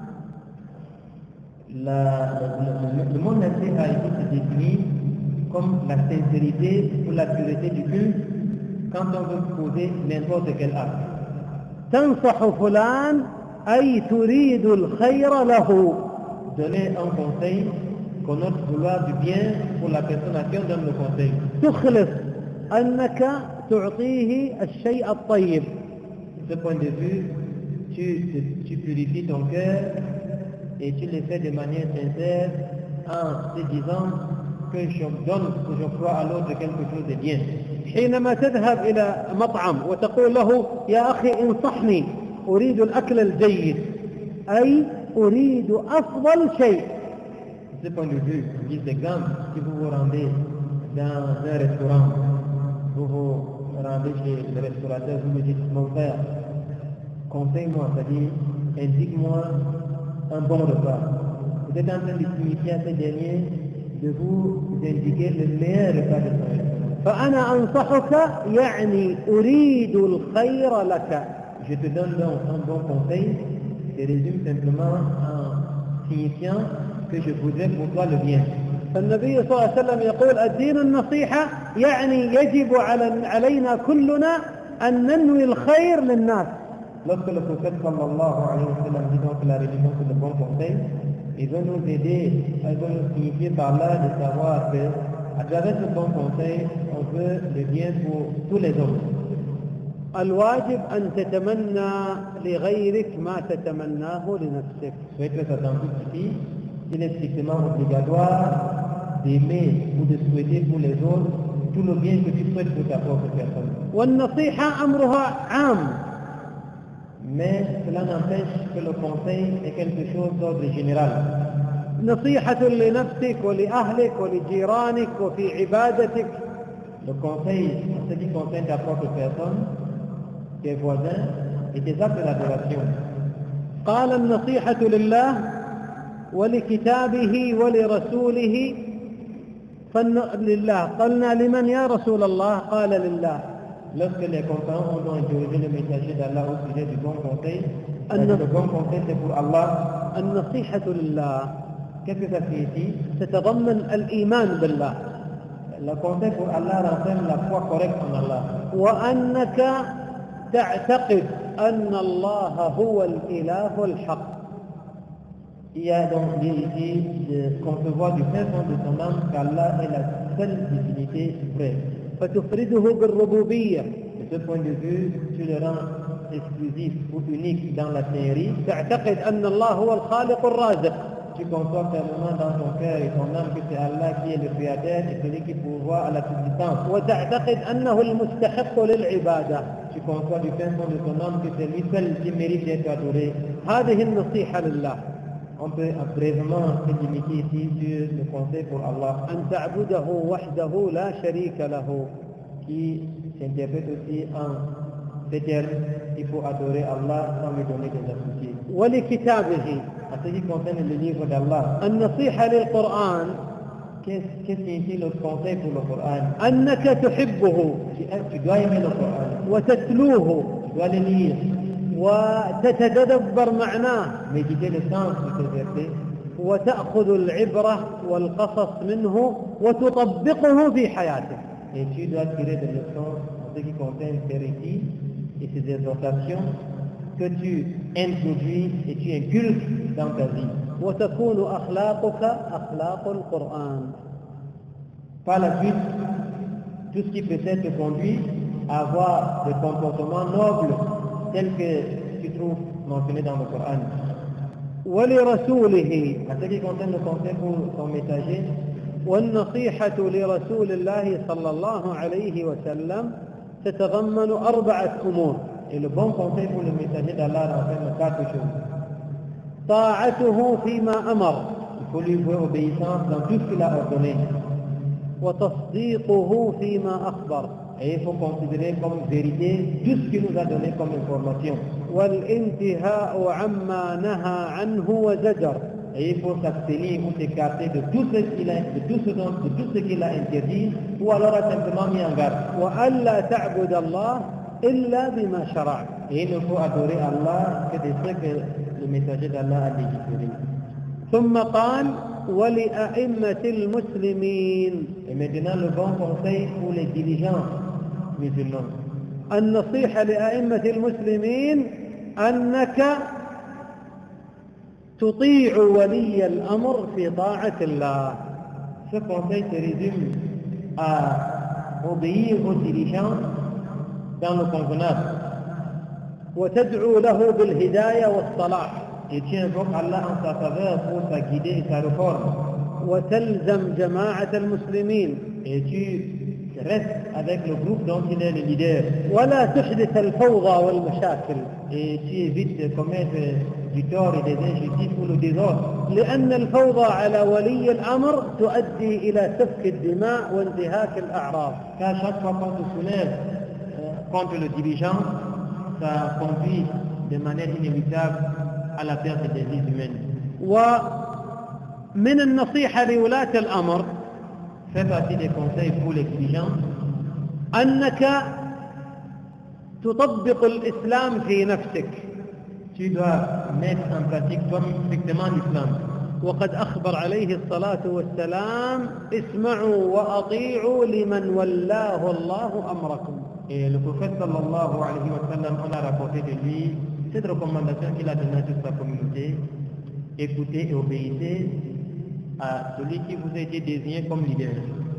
Le mot nasiha ici se définit comme la sincérité ou la pureté du culte quand on veut poser n'importe quel acte. تنصح فلان أي تريد الخير له. Donner un conseil, connaître vouloir du bien pour la personne à qui on donne le conseil. تخلص أنك تعطيه الشيء الطيب. De ce point de vue, tu purifies ton cœur et tu le fais de manière sincère en te disant que je donne, que je crois à l'autre quelque chose de bien. حينما تذهب إلى مطعم وتقول له: يا أخي انصحني أريد الأكل الجيد، أي أريد أفضل شيء. De ce point de vue, je dis exemple, si vous vous rendez dans un restaurant, vous vous rendez chez le restaurateur, vous me dites: mon frère, conseille-moi, c'est-à-dire indique-moi un bon repas. Vous êtes en train de signifier à ce dernier de vous indiquer le meilleur repas de son restaurant. فأنا أنصحك يعني أريد الخير لك. Je te donne donc un bon conseil, je résume simplement en signifiant que je voudrais pour toi le bien. فالنبي صلى الله عليه وسلم يقول: الدين النصيحة، يعني يجب علينا كلنا أن ننوي الخير للناس. Lorsque le prophète sallallahu alayhi wa sallam dit donc que la religion c'est le bon conseil, il veut nous aider, il veut nous signifier par là de savoir que à travers ce bon conseil, on veut le bien pour tous les hommes. الواجب أن تتمنى لغيرك ما تتمناه لنفسك. Soyez très attentifs ici, il est strictement obligatoire d'aimer ou de souhaiter pour les autres tout le bien que tu souhaites pour ta propre personne. والنصيحة أمرها عام. Mais cela n'empêche que le conseil est quelque chose d'ordre général. نصيحة لنفسك ولأهلك ولجيرانك وفي عبادتك. Le conseil, ce qui concerne ta propre personne, tes voisins et tes actes d'adoration. قال: النصيحة لله ولكتابه ولرسوله. لله. قلنا: لمن يا رسول الله؟ قال: لله. Lorsque les compagnons ont interrogé le messager d'Allah au sujet du bon conseil, le bon conseil c'est pour Allah. النصيحة لله Qu'est-ce que ça signifie? تتضمن الإيمان بالله. Le conseil pour Allah renferme la foi correcte en Allah. وأنك تعتقد أن الله هو الإله الحق. Il y a donc dit ici de concevoir du fin fond de son âme qu'Allah est la seule divinité vraie. فتفرده بالربوبية. De ce point de vue, tu le rends exclusif ou unique dans la théorie. تعتقد أن الله هو الخالق الرازق. Tu conçois fermement dans ton cœur et ton âme que c'est Allah qui est le créateur et celui qui pourvoit à la subsistance. وتعتقد أنه المستحق للعبادة. tu conçois du fin fond de ton âme que c'est lui seul qui mérite d'être adoré. هذه النصيحة لله. On peut brièvement se limiter ici sur le conseil pour Allah, أن تعبده وحده لا شريك له. qui s'interprète aussi en ces termes: il faut adorer Allah sans lui donner des associés. ولكتابه. En ce qui concerne le livre d'Allah, النصيحة للقرآن qu'est-ce qui est le conseil pour le Coran? أنك تحبه Tu dois aimer le Coran, وتتلوه tu dois le lire, وتتدبر معناه méditer le sens de ces versets, وتأخذ العبرة والقصص منه وتطبقه في حياتك. et tu dois tirer des leçons en ce qui concerne ces récits et ces exhortations que tu introduis et tu inculques dans ta vie. وتكون أخلاقك أخلاق القرآن. Par la suite, tout ce qui peut-être te conduit à avoir des comportements nobles tels que tu trouves mentionnés dans le Coran. ولرسوله. En ce qui concerne le conseil pour son messager, والنصيحة لرسول الله صلى الله عليه وسلم تتضمن 4 أمور. et le bon conseil pour le messager d'Allah renferme 4 choses. طاعته فيما أمر. Il faut lui faire obéissance dans tout ce qu'il a ordonné. وتصديقه فيما أخبر. Et il faut considérer comme vérité tout ce qu'il nous a donné comme information. والانتهاء عما نهى عنه وزجر. Et il faut s'abstenir ou s'écarter de tout ce qu'il a interdit ou alors a simplement mis en garde. وألا تعبد الله إلا بما شرع. Et il ne faut adorer Allah que de ce que le messager d'Allah a légiféré. ثم قال ولأئمة المسلمين. Et maintenant le bon conseil pour les dirigeants musulmans. النصيحة لأئمة المسلمين أنك تطيع ولي الأمر في طاعة الله. Ce conseil se résume à obéir aux dirigeants dans le convenable. وتدعو له بالهداية والصلاح. Et tu invoques Allah en sa faveur pour sa guider et sa réforme. وتلزم جماعة المسلمين. Et tu restes avec le groupe dont il est le leader. ولا تحدث الفوضى والمشاكل. Et tu évites de commettre du tort et des injustices ou le désordre. لأن الفوضى على ولي الأمر تؤدي إلى سفك الدماء وانتهاك الأعراض. Car chaque fois qu'on se soulève contre le dirigeant, ça conduit de manière inévitable à la perte des vies humaines. ومن النصيحة لولاة الأمر Fais partie des conseils pour les dirigeants أنك تطبق الإسلام في نفسك. tu dois mettre en pratique toi-même strictement l'islam. وقد أخبر عليه الصلاة والسلام اسمعوا وأطيعوا لمن ولاه الله أمركم. Et le prophète sallallahu alayhi wa sallam, on a rapporté de lui cette recommandation qu'il a donnée à toute sa communauté: écoutez et obéissez à celui qui vous a été désigné comme leader.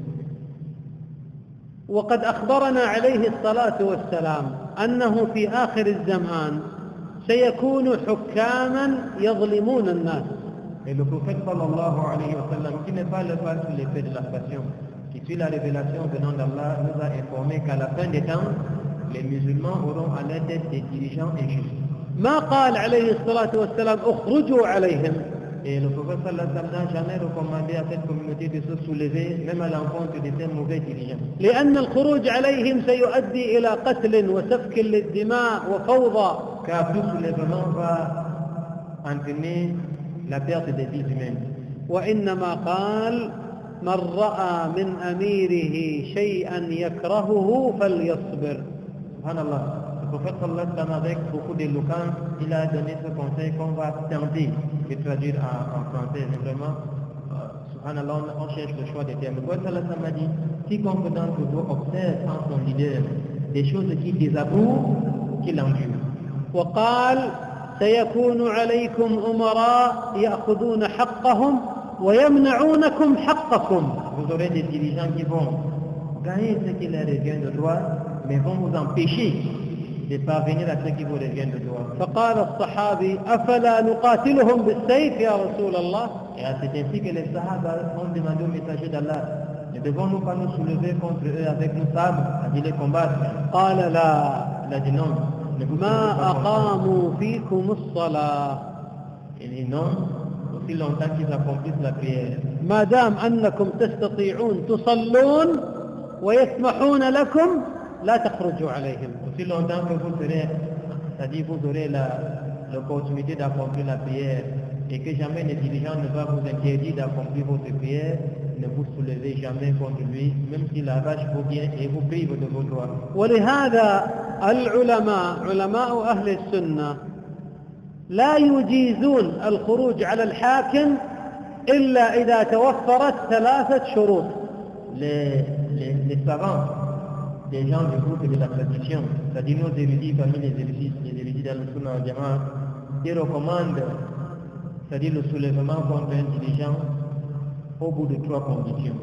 وقد أخبرنا عليه الصلاة والسلام أنه في آخر الزمان سيكون حكاما يظلمون الناس. Et le prophète sallallahu alayhi wa sallam, qui n'est pas le pas sous l'effet de la passion, qui suit la révélation venant d'Allah, nous a informé qu'à la fin des temps, les musulmans auront à leur tête des dirigeants injustes. ما قال عليه الصلاة والسلام اخرجوا عليهم. Et le prophète sallallahu alayhi wa sallam n'a jamais recommandé à cette communauté de se soulever, même à l'encontre de ces mauvais dirigeants. لأن الخروج عليهم سيؤدي إلى قتل وسفك للدماء وفوضى. Car tout soulèvement va entraîner la perte des vies humaines. وإنما قال من رأى من أميره شيئا يكرهه فليصبر. Subhanallah. Le prophète sallallahu alayhi wa sallam, avec beaucoup d'éloquence, il a donné ce conseil qu'on va tenter de traduire en français. Mais vraiment, subhanallah, on cherche le choix des termes. Le prophète sallallahu alayhi wa sallam a dit: quiconque d'entre vous observe en son leader des choses qui désapprouvent, qu'il endure. وقال سيكون عليكم أمراء يأخذون حقهم ويمنعونكم حقكم. Vous aurez des dirigeants qui vont gagner ce qui leur revient de droit, mais vont vous empêcher de parvenir à ce qui vous revient de droit. فقال الصحابي أفلا نقاتلهم بالسيف يا رسول الله. Et c'est ainsi que les Sahaba ont demandé au messager d'Allah: ne devons-nous pas nous soulever contre eux avec nos sabres, à dire les combattre? قال لا Il a dit non, ne vous ما soulevez pas contre أقاموا فيكم الصلاة. eux. Il dit non, aussi longtemps qu'ils accomplissent la prière. ما دام أنكم تستطيعون تصلون ويسمحون لكم لا تخرجوا عليهم. Aussi longtemps que vous serez, c'est-à-dire vous aurez l'opportunité d'accomplir la prière et que jamais les dirigeants ne va vous interdire d'accomplir votre prière, ne vous soulevez jamais contre lui, même s'il arrache vos biens et vous prive de vos droits. ولهذا العلماء علماء أهل السنة لا يجيزون الخروج على الحاكم إلا إذا توفرت 3 شروط. Les savants, des gens du groupe de la tradition, c'est-à-dire nos érudits parmi les érudits dans le Sunna al Jama'a, ils recommandent, c'est-à-dire le soulèvement contre un dirigeant au bout de 3 conditions.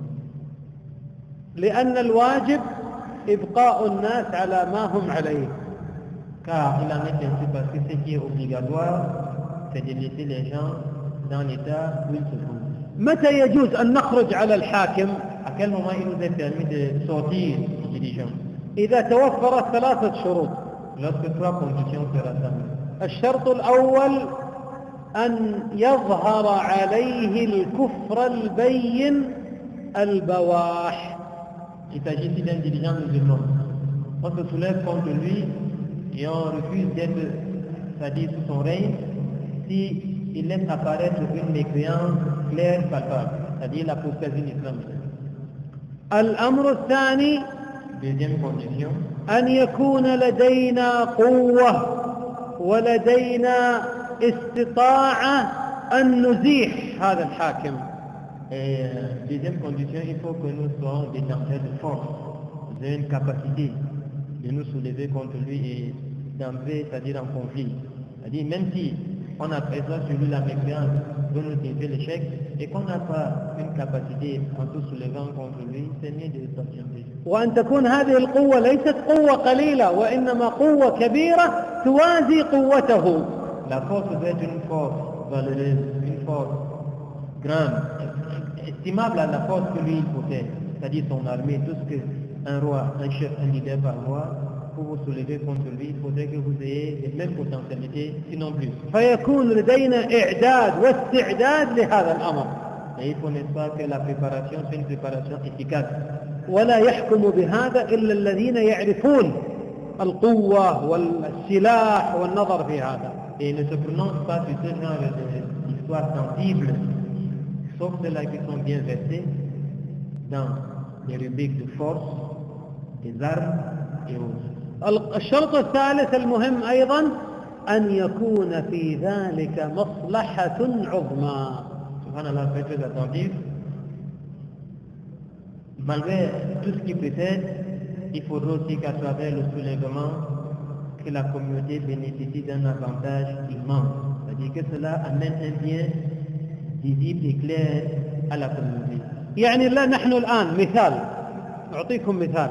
لأن الواجب إبقاء الناس على ما هم عليه. Car il en est ainsi parce que ce qui est obligatoire, c'est de laisser les gens dans l'état où ils se trouvent. متى يجوز أن نخرج على الحاكم؟ À quel moment il nous est permis de sortir du dirigeant? إذا توفرت 3 شروط. Lorsque 3 conditions se rassemblent. الشرط الأول أن يظهر عليه الكفر البين البواح. Il s'agit ici d'un dirigeant musulman. On se soulève contre lui et on refuse d'être, c'est-à-dire sous son règne, s'il laisse apparaître une mécréance claire, palpable, c'est-à-dire l'apostasie de l'islam. الأمر الثاني Deuxième condition, أن يكون لدينا قوة ولدينا استطاعة أن نزيح هذا الحاكم. et deuxième condition, il faut que nous soyons détenteurs de force, nous ayons une capacité de nous soulever contre lui et d'entrer, c'est-à-dire en conflit. C'est-à-dire même si on a présent sur lui la mécréance de nous éviter l'échec et qu'on n'a pas une capacité en se soulevant contre lui, c'est mieux de patienter. وأن تكون هذه القوة ليست قوة قليلة وإنما قوة كبيرة توازي قوته. La force doit être une force valeureuse, une force grande, estimable à la force que lui il possède, c'est-à-dire son armée, tout ce qu'un roi, un chef, un leader par roi, pour vous soulever contre lui, il faudrait que vous ayez les mêmes potentialités, sinon plus. فيكون لدينا إعداد واستعداد لهذا الأمر. Et il faut n'est-ce pas que la préparation, c'est une préparation efficace. ولا يحكم بهذا إلا الذين يعرفون القوة والسلاح والنظر في هذا. Et ne se prononce pas sur ce genre d'histoire sensible, sauf ceux-là qui sont bien versés dans les rubriques de force, des armes et autres. الشرط الثالث المهم أيضا أن يكون في ذلك مصلحة عظمى. Subhanallah, faites très attentif. Malgré tout ce qui précède, il faudra aussi qu'à travers le soulèvement, que la communauté bénéficie d'un avantage immense. C'est-à-dire que cela amène un bien visible et clair à la communauté. يعني لا نحن الآن مثال أعطيكم مثال.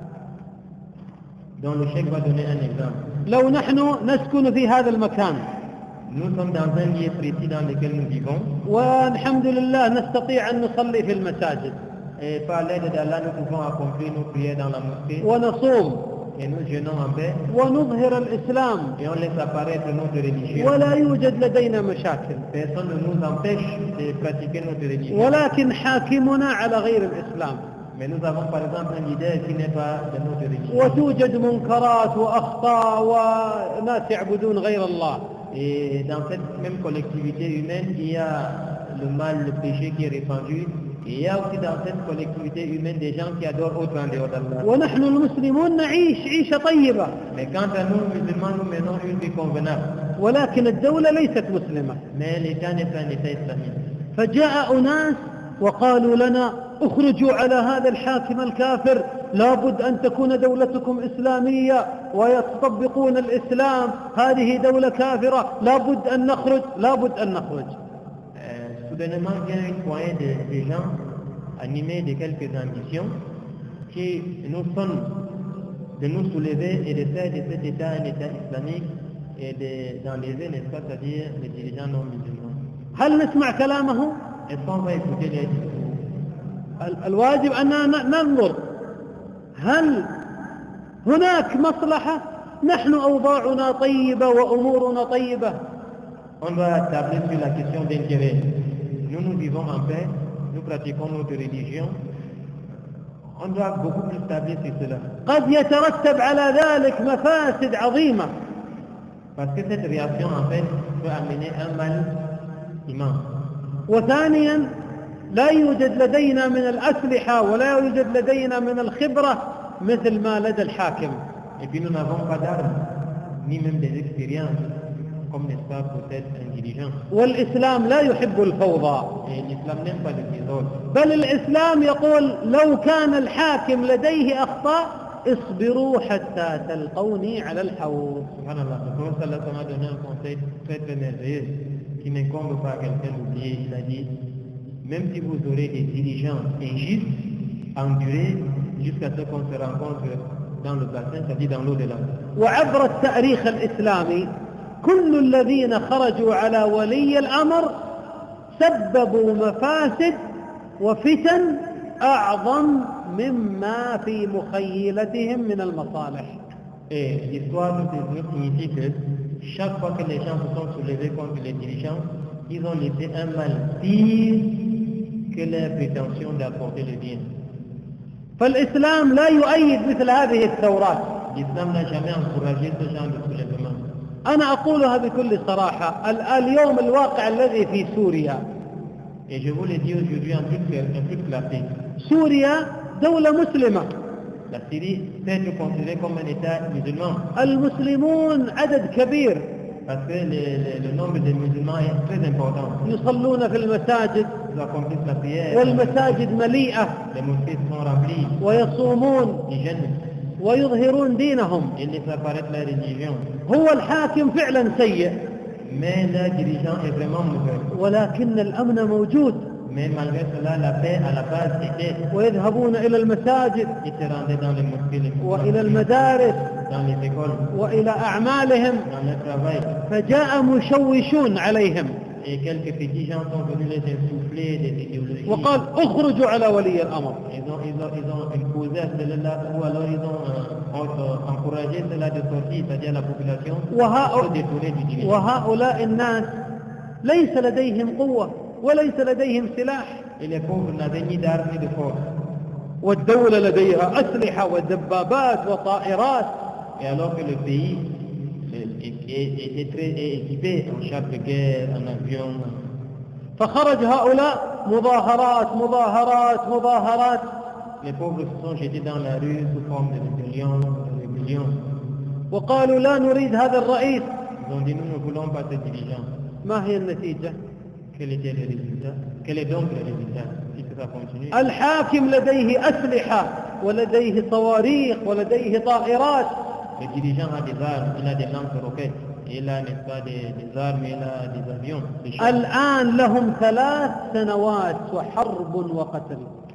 Donc le cheikh va donner un exemple. لو نحن نسكن في هذا المكان Nous sommes dans un lieu précis dans lequel nous vivons. والحمد لله نستطيع أن نصلي في المساجد. Et par l'aide d'Allah, nous pouvons accomplir nos prières dans la mosquée. ونصوم. Et nous jeûnons en paix. ونظهر الإسلام. Et on laisse apparaître notre religion. ولا يوجد لدينا مشاكل. Personne ne nous empêche de pratiquer notre religion. ولكن حاكمنا على غير الإسلام. Mais nous avons par exemple un leader qui n'est pas de notre religion. وتوجد منكرات وأخطاء وناس يعبدون غير الله. Et dans cette même collectivité humaine, il y a le mal, le péché qui est répandu. Et il y a aussi dans cette collectivité humaine des gens qui adorent autre en dehors d'Allah. ونحن المسلمون نعيش عيشة طيبة. Mais quant à nous, musulmans, nous menons une vie convenable. ولكن الدولة ليست مسلمة. Mais l'État n'est pas un État islamique. فجاء أناس وقالوا لنا اخرجوا على هذا الحاكم الكافر، لابد أن تكون دولتكم إسلامية ويطبقون الإسلام، هذه دولة كافرة، لابد أن نخرج لابد أن نخرج. Soudainement vient une poignée de gens animés de quelques ambitions qui nous sonnent de nous soulever et de faire de cet État un État islamique et d'enlever, n'est-ce pas, c'est-à-dire les dirigeants non musulmans. هل نسمع كلامه؟ Est-ce qu'on va écouter les discours? الواجب أن ننظر هل هناك مصلحة، نحن أوضاعنا طيبة وأمورنا طيبة. On doit tabler sur la question d'intérêt. Nous vivons en paix, nous pratiquons notre religion. On doit beaucoup plus tabler sur cela. قد يترتب على ذلك مفاسد عظيمة. Parce que cette réaction, en fait, peut amener un mal immense. وثانيا لا يوجد لدينا من الأسلحة ولا يوجد لدينا من الخبرة مثل ما لدى الحاكم. Et puis nous n'avons pas d'armes, ni même des expériences, comme n'est-ce pas peut-être un dirigeant. والإسلام لا يحب الفوضى. Et l'islam n'aime pas le désordre. بل الإسلام يقول لو كان الحاكم لديه أخطاء اصبروا حتى تلقوني على الحوض. Subhanallah, le prophète sallallahu alayhi wa sallam a donné un conseil très très merveilleux qui n'incombe pas à quelqu'un d'oublier. Il a dit, même si vous aurez des dirigeants injustes, endurez jusqu'à ce qu'on se rencontre dans le bassin, c'est-à-dire dans l'eau de l'âme. وعبر التاريخ الإسلامي كل الذين خرجوا على ولي الأمر سببوا مفاسد وفتن أعظم مما في مخيلتهم من المصالح. Et l'histoire nous signifie que chaque fois que les gens se sont soulevés contre les dirigeants, ils ont laissé un mal pire que leur prétention d'apporter le bien. فالإسلام لا يؤيد مثل هذه الثورات. L'islam n'a jamais encouragé ce genre de soulèvement. أنا أقولها بكل صراحة. اليوم الواقع الذي في سوريا. Et je vous le dis aujourd'hui en toute clarté. سوريا دولة مسلمة. La Syrie peut être considérée comme un État musulman. المسلمون عدد كبير. Parce que le nombre de musulmans est très important. يصلون في المساجد. Ils accomplissent la prière. والمساجد مليئة. Les mosquées sont remplies. ويصومون. Ils jeûnent. ويظهرون دينهم. Ils laissent apparaître la religion. هو الحاكم فعلا سيء. Mais le dirigeant est vraiment mauvais. ولكن الأمن موجود. Mais malgré cela, la paix à la base était. ويذهبون إلى المساجد. Ils se rendaient dans les mosquées, وإلى المدارس. dans les écoles, وإلى أعمالهم. dans le travail. فجاء مشوشون عليهم. Et quelques petits gens sont venus les insuffler des idéologies. وقال اخرجوا على ولي الأمر. Ils ont imposé à cela, ou alors ils ont encouragé cela de sortir, c'est-à-dire la population, se détourner du dirigeant. وهؤلاء الناس ليس لديهم قوة وليس لديهم سلاح. Et les pauvres n'avaient ni d'armes ni de force. والدولة لديها أسلحة ودبابات وطائرات. Et alors que le pays était très équipé en chars de guerre, en avions. فخرج هؤلاء مظاهرات. Les pauvres se sont jetés dans la rue sous forme de rébellion. وقالوا لا نريد هذا الرئيس. Ils ont dit nous ne voulons pas ce dirigeant. ما هي النتيجة؟ Quel était le résultat? Quel est donc le résultat si ça continue? الحاكم لديه أسلحة ولديه صواريخ ولديه طائرات. Le dirigeant a des armes, il a des lance-roquettes, il a, n'est-ce pas, des armes, il a des avions. الآن لهم 3 سنوات وحرب وقتل.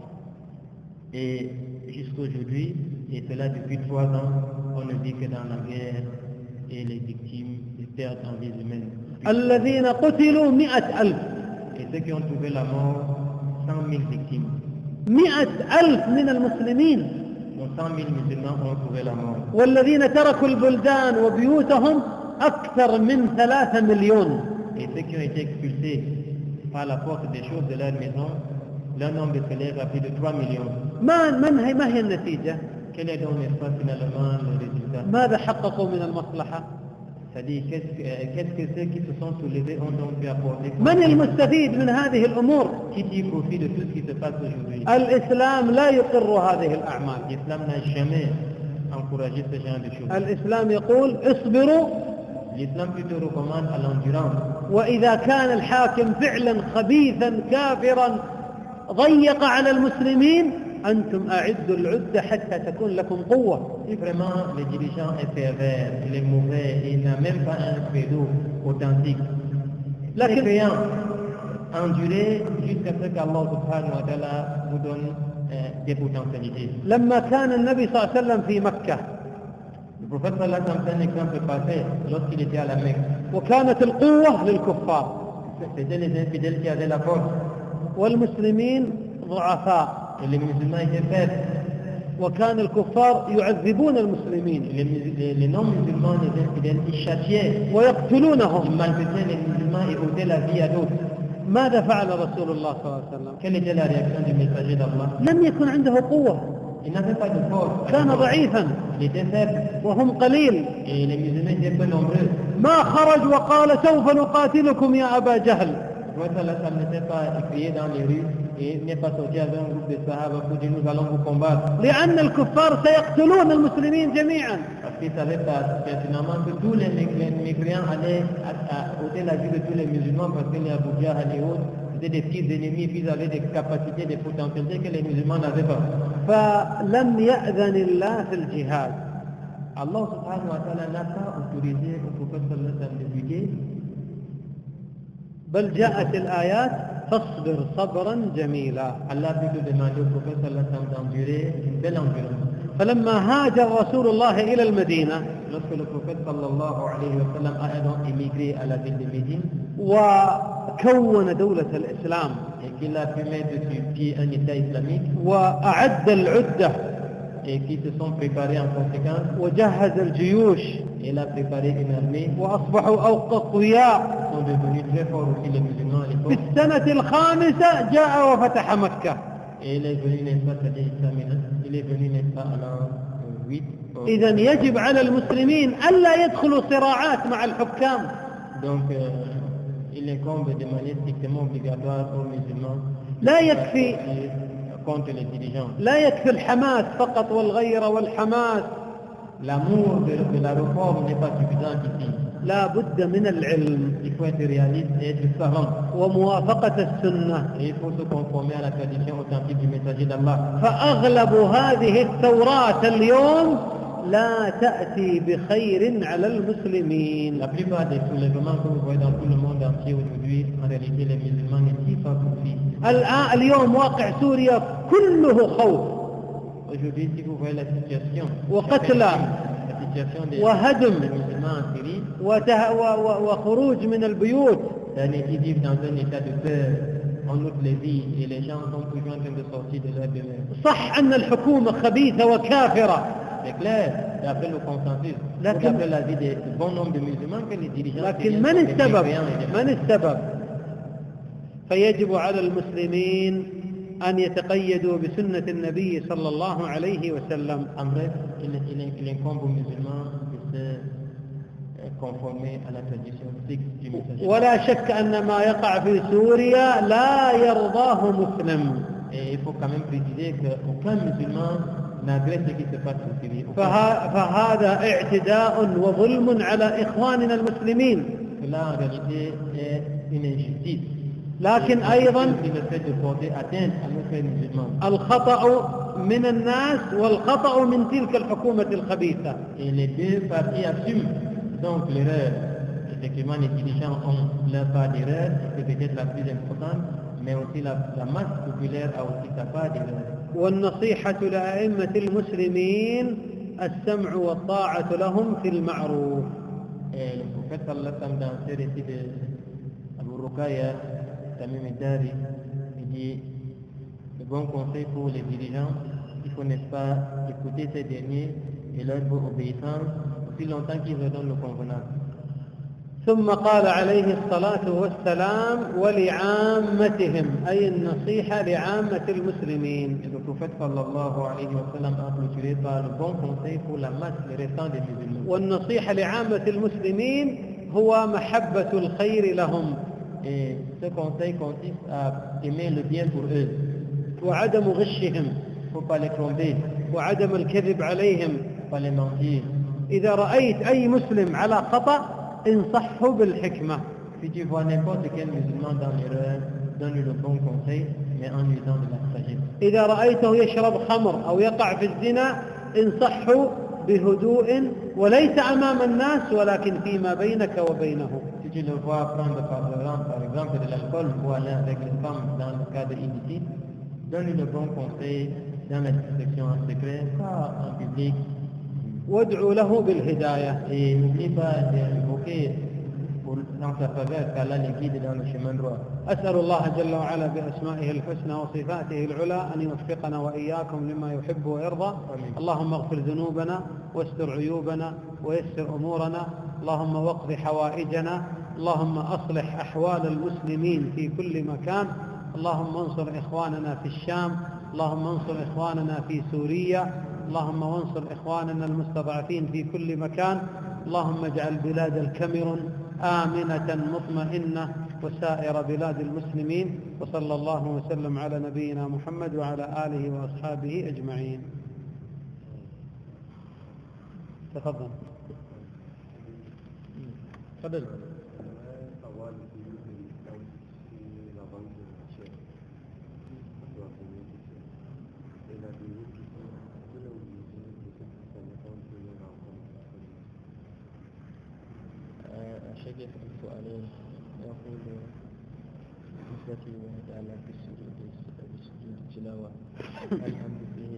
Et jusqu'aujourd'hui, et cela depuis 3 ans, on ne vit que dans la guerre et les victimes, les pertes en vie humaine. الذين قتلوا 100,000. Et ceux qui ont trouvé la mort, 100 000 victimes. 100,000 من المسلمين. Donc 100 000 musulmans ont trouvé la mort. والذين تركوا البلدان وبيوتهم أكثر من 3 مليون. Et ceux qui ont été expulsés par la force des choses de leur maison, leur nombre s'élève à plus de 3 millions. ما هي النتيجة؟ Quel est donc, n'est-ce pas, finalement le résultat? ماذا حققوا من المصلحة؟ C'est-à-dire, qu'est-ce que ceux qui se sont soulevés ont donc pu apporter? من المستفيد من هذه الأمور؟ Qui tire profit de tout ce qui se passe aujourd'hui? الإسلام لا يقر هذه الأعمال. L'islam n'a jamais encouragé ce genre de choses. الإسلام يقول اصبروا. L'islam plutôt recommande à l'endurance. وإذا كان الحاكم فعلا خبيثا كافرا ضيق على المسلمين أنتم أعدوا العدة حتى تكون لكم قوة. Si vraiment le dirigeant est pervers, il est mauvais, il n'a même pas un credo authentique, les croyants, endurez jusqu'à ce qu'Allah subhanahu wa ta'ala vous donne des potentialités. لما كان النبي صلى الله عليه وسلم في مكة. Le prophète sallallahu alayhi wa sallam, c'est un exemple parfait lorsqu'il était à la Mecque. وكانت القوة للكفار. C'était les infidèles qui avaient la force. والمسلمين ضعفاء. Et les musulmans étaient faibles. وكان الكفار يعذبون المسلمين Les non-musulmans, ils châtiaient, ويقتلونهم. ils maltraitaient les musulmans et ôtaient la vie à d'autres. ماذا فعل رسول الله صلى الله عليه وسلم؟ Quelle était la réaction du messager d'Allah? لم يكن عنده قوة، Il n'avait pas de force. كان ضعيفا Il était faible. وهم قليل. Et les musulmans étaient peu nombreux. ما خرج وقال سوف نقاتلكم يا أبا جهل. Le prophète n'était pas crié dans les rues et n'est pas sorti avec un groupe de sahaba pour dire nous allons vous combattre. لأن الكفار سيقتلون المسلمين جميعا. Parce qu'il savait pertinemment que tous les mécréants allaient ôter la vie de tous les musulmans parce que les Abu Jahl et autres étaient des petits ennemis, puis ils avaient des capacités, des potentialités que les musulmans n'avaient pas. فلم يأذن الله في الجهاد. Allah subhanahu wa ta'ala n'a pas autorisé au prophète sallallahu alayhi wa sallam de lutter. بل جاءت الآيات فاصبر صبرا جميلا. Allah a plutôt demandé au prophète sallallahu alayhi wa sallam d'endurer une belle endurance. فلما هاجر رسول الله إلى المدينة Lorsque le prophète sallallahu alayhi wa sallam a donc émigré à la ville de Médine وكون دولة الإسلام et qu'il a pu mettre sur pied un État islamique وأعد العدة et qui se sont préparés en conséquence, وجهز الجيوش et il a préparé une armée, وأصبحوا أقوياء. sont devenus très forts aussi les musulmans à في l'époque. السنة الخامسة جاء وفتح مكة. Et il est venu, n'est-ce pas, c'est-à-dire il est venu, n'est-ce pas, à l'an 8. إذن يجب على المسلمين ألا يدخلوا صراعات مع الحكام. Donc, il incombe de manière strictement obligatoire aux musulmans لا يكفي contre les dirigeants. لا يكفي الحماس فقط والغيرة والحماس. L'amour de la réforme n'est pas suffisant ici. لا بد من العلم Il faut être réaliste et être savant. وموافقة السنة. Et il faut se conformer à la tradition authentique du messager d'Allah. فأغلب هذه الثورات اليوم لا تأتي بخير على المسلمين. La plupart des soulèvements que vous voyez dans tout le monde entier aujourd'hui, en réalité, les musulmans ne tirent pas profit. اليوم واقع سوريا كله خوف Aujourd'hui, si vous voyez la situation, وقتل la situation des وهدم musulmans en Syrie, وخروج من البيوت. ils vivent dans un état de peur, on ôte les vies et les gens sont toujours en train de sortir de leur demeure. صح أن الحكومة خبيثة وكافرة، C'est clair, d'après le consensus, d'après la vie de bon nombre de musulmans, que les dirigeants لكن من السبب؟ فيجب على المسلمين أن يتقيدوا بسنة النبي صلى الله عليه وسلم. En bref, il incombe aux musulmans de se conformer à la tradition stricte du messager. ولا شك أن ما يقع في سوريا لا يرضاه مسلم. Et il faut quand même préciser qu'aucun musulman n'agresse ce qui se passe en Syrie. فهذا اعتداء وظلم على إخواننا المسلمين. Cela en réalité est une injustice. لكن أيضا le fait de porter atteinte à nos frères musulmans. الخطأ من الناس والخطأ من تلك الحكومة الخبيثة. Et les deux parties assument donc l'erreur. Effectivement, les dirigeants ont leur part d'erreur, c'est peut-être la plus importante, mais aussi la masse populaire a aussi sa part d'erreur. والنصيحة لأئمة المسلمين السمع والطاعة لهم في المعروف. Et le prophète sallallahu alayhi wa sallam dans ce récit de Abu Ruqayya, Tamim al-Dari, il dit le bon conseil pour les dirigeants, il faut, n'est-ce pas, écouter ces derniers et leur obéissance aussi longtemps qu'ils redonnent le convenable. ثم قال عليه الصلاة والسلام ولعامتهم أي النصيحة لعامة المسلمين. Et le prophète sallallahu alayhi wa sallam a clôturé par le bon conseil pour la masse, les restants des musulmans. والنصيحة لعامة المسلمين هو محبة الخير لهم. Et ce conseil consiste à aimer le bien pour eux. وعدم غشهم. Il ne faut pas les tromper, وعدم الكذب عليهم. il ne faut pas les mentir. إذا رأيت أي مسلم على خطأ انصحه بالحكمة. Si tu vois n'importe quel musulman dans l'erreur, donne-lui le bon conseil, mais en lui donnant de la sagesse. إذا رأيته يشرب خمر أو يقع في الزنا انصحه بهدوء وليس أمام الناس ولكن فيما بينك وبينه. Si tu le vois prendre par exemple de l'alcool ou aller avec une femme dans le cadre illicite, donne-lui le bon conseil dans la discussion en secret, pas en public. وادعو له بالهداية. Et n'oublie pas d'invoquer dans sa faveur, qu'Allah les guide dans le chemin droit. أسأل الله جل وعلا بأسمائه الحسنى وصفاته العلى أن يوفقنا وإياكم لما يحب ويرضى. اللهم اغفر ذنوبنا واستر عيوبنا ويسر أمورنا. اللهم واقض حوائجنا. اللهم أصلح أحوال المسلمين في كل مكان. اللهم انصر إخواننا في الشام. اللهم انصر إخواننا في سوريا. اللهم وانصر إخواننا المستضعفين في كل مكان. اللهم اجعل بلاد الكاميرون آمنة مطمئنة وسائر بلاد المسلمين. وصلى الله وسلم على نبينا محمد وعلى آله وأصحابه أجمعين. تفضل. تفضل. الشيخ يسأل سؤالين، يقول بالنسبة على بالسجود التلاوة الأمر فيه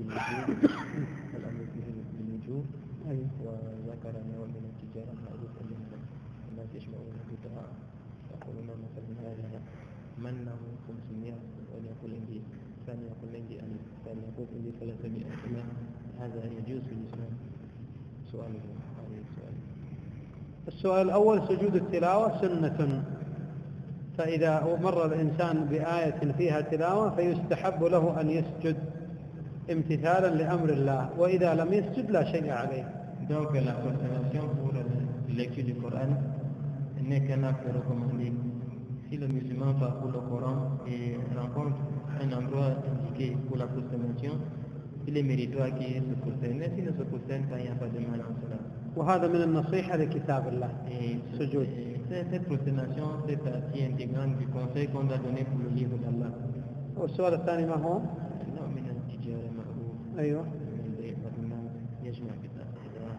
بالوجوب وذكر نوع من التجارة معروف أنهم الناس يشمعون بالدعاء يقولون مثلا هذا من له 500 وليقول عندي ثاني يقول عندي 1000 ثاني يقول عندي 300 هذا يجوز في الإسلام؟ سؤاله هذا السؤال. السؤال الأول سجود التلاوة سنة، فإذا مر الإنسان بآية فيها تلاوة فيستحب له أن يسجد امتثالا لأمر الله، وإذا لم يسجد لا شيء عليه. Donc la prosternation pour la lecture du Coran n'est qu'un acte recommandé. Si le musulman parcourt le Coran et rencontre un endroit indiqué pour la prosternation, il est méritoire qu'il se prosterne. S'il ne se prosterne pas, il n'y a pas de mal en cela. وهذا من النصيحة لكتاب الله. سجود. Cette prosternation fait partie intégrante du conseil qu'on doit donner pour le livre d'Allah. والسؤال الثاني ما هو؟ نوع من التجارة معروف. أيوه. يجمع بالأخذ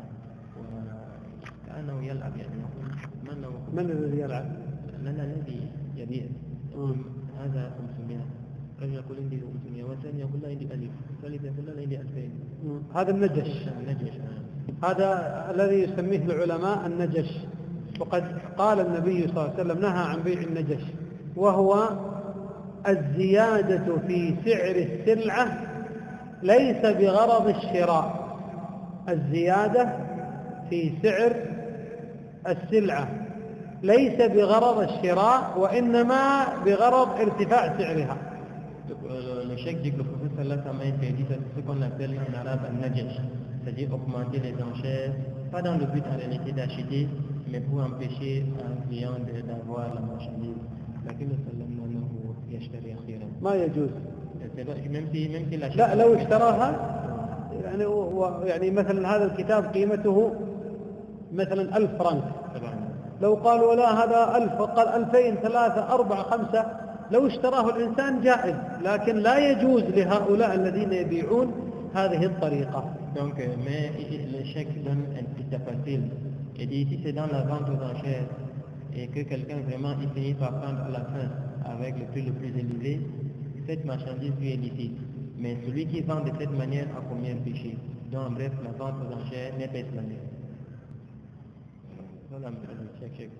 وكأنه يلعب يعني يقول من الذي يلعب؟ لنا الذي يبيع هذا 500 رجل يقول عندي 500 والثاني يقول لا عندي 1000 والثالث يقول لا عندي 2000. هذا النجش. هذا الذي يسميه العلماء النجش، وقد قال النبي صلى الله عليه وسلم نهى عن بيع النجش، وهو الزيادة في سعر السلعة ليس بغرض الشراء. الزيادة في سعر السلعة ليس بغرض الشراء وإنما بغرض ارتفاع سعرها. Le cheikh dit que le prophète sallallahu alayhi wa sallam interdit ce qu'on appelle en arabe al-najash, c'est-à-dire augmenter les enchères, pas dans le but en réalité d'acheter, mais pour empêcher un client d'avoir la marchandise. لكن sallam annahu yashtari akhiran. ما يجوز. même si la لا لو اشتراها يعني مثلا هذا الكتاب قيمته مثلا 1000 فرنك، لو قالوا لا هذا 1000 وقال 2000 3 4 5 لو اشتراه الإنسان جائز، لكن لا يجوز لهؤلاء الذين يبيعون هذه الطريقة. Donc mais le chèque donne un petit facile et dit si c'est dans la vente aux enchères et que quelqu'un vraiment il finit par prendre à la fin avec le prix le plus élevé, cette marchandise lui est licite. Mais celui qui vend de cette manière a commis un péché. Donc en bref, la vente aux enchères n'est pas islamique. Voilà, check.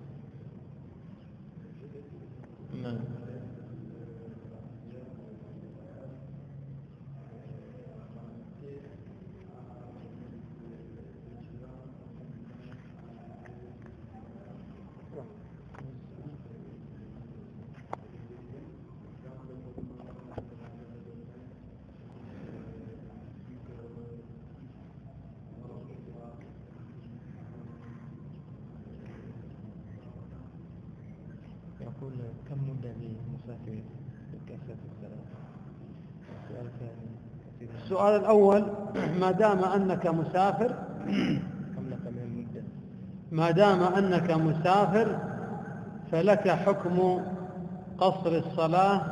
Non. يقول كم مدة للمسافر لكثرة الصلاة؟ السؤال الثاني. السؤال الأول ما دام أنك مسافر كم لك من المدة؟ ما دام أنك مسافر فلك حكم قصر الصلاة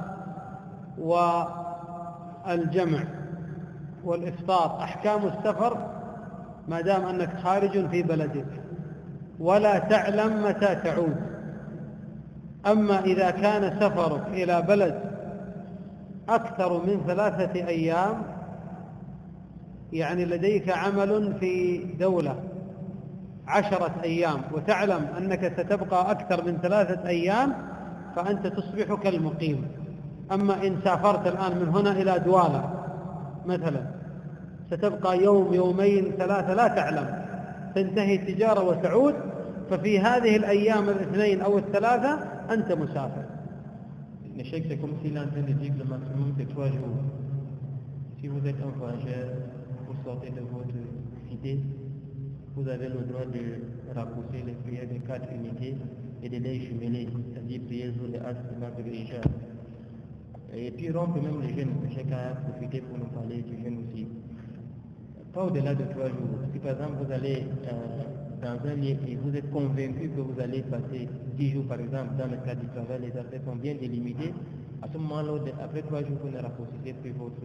والجمع والإفطار، أحكام السفر ما دام أنك خارج في بلدك ولا تعلم متى تعود. أما إذا كان سفرك إلى بلد أكثر من 3 أيام، يعني لديك عمل في دولة، 10 أيام وتعلم أنك ستبقى أكثر من 3 أيام فأنت تصبح كالمقيم. أما إن سافرت الآن من هنا إلى دوالة مثلا ستبقى يوم يومين 3 لا تعلم، تنتهي التجارة وتعود، ففي هذه الأيام 2 أو 3 أنت مسافر. Le chèque, c'est comme s'il est en train de dire que le maximum c'est 3 jours. Si vous êtes un voyageur, vous sortez de votre cité, vous avez le droit de raccourcir les prières de 4 unités et de les jumeler, c'est-à-dire prier sur les Asr, Maghrib et Isha. Et puis rompre même les jeûnes, chacun a profité pour nous parler du jeûne aussi. Pas au-delà de 3 jours. Si par exemple vous allez dans un lieu et vous êtes convaincu que vous allez passer 10 jours par exemple dans le cadre du travail, les affaires sont bien délimitées, à ce moment-là, après 3 jours, vous ne raccourcissez plus votre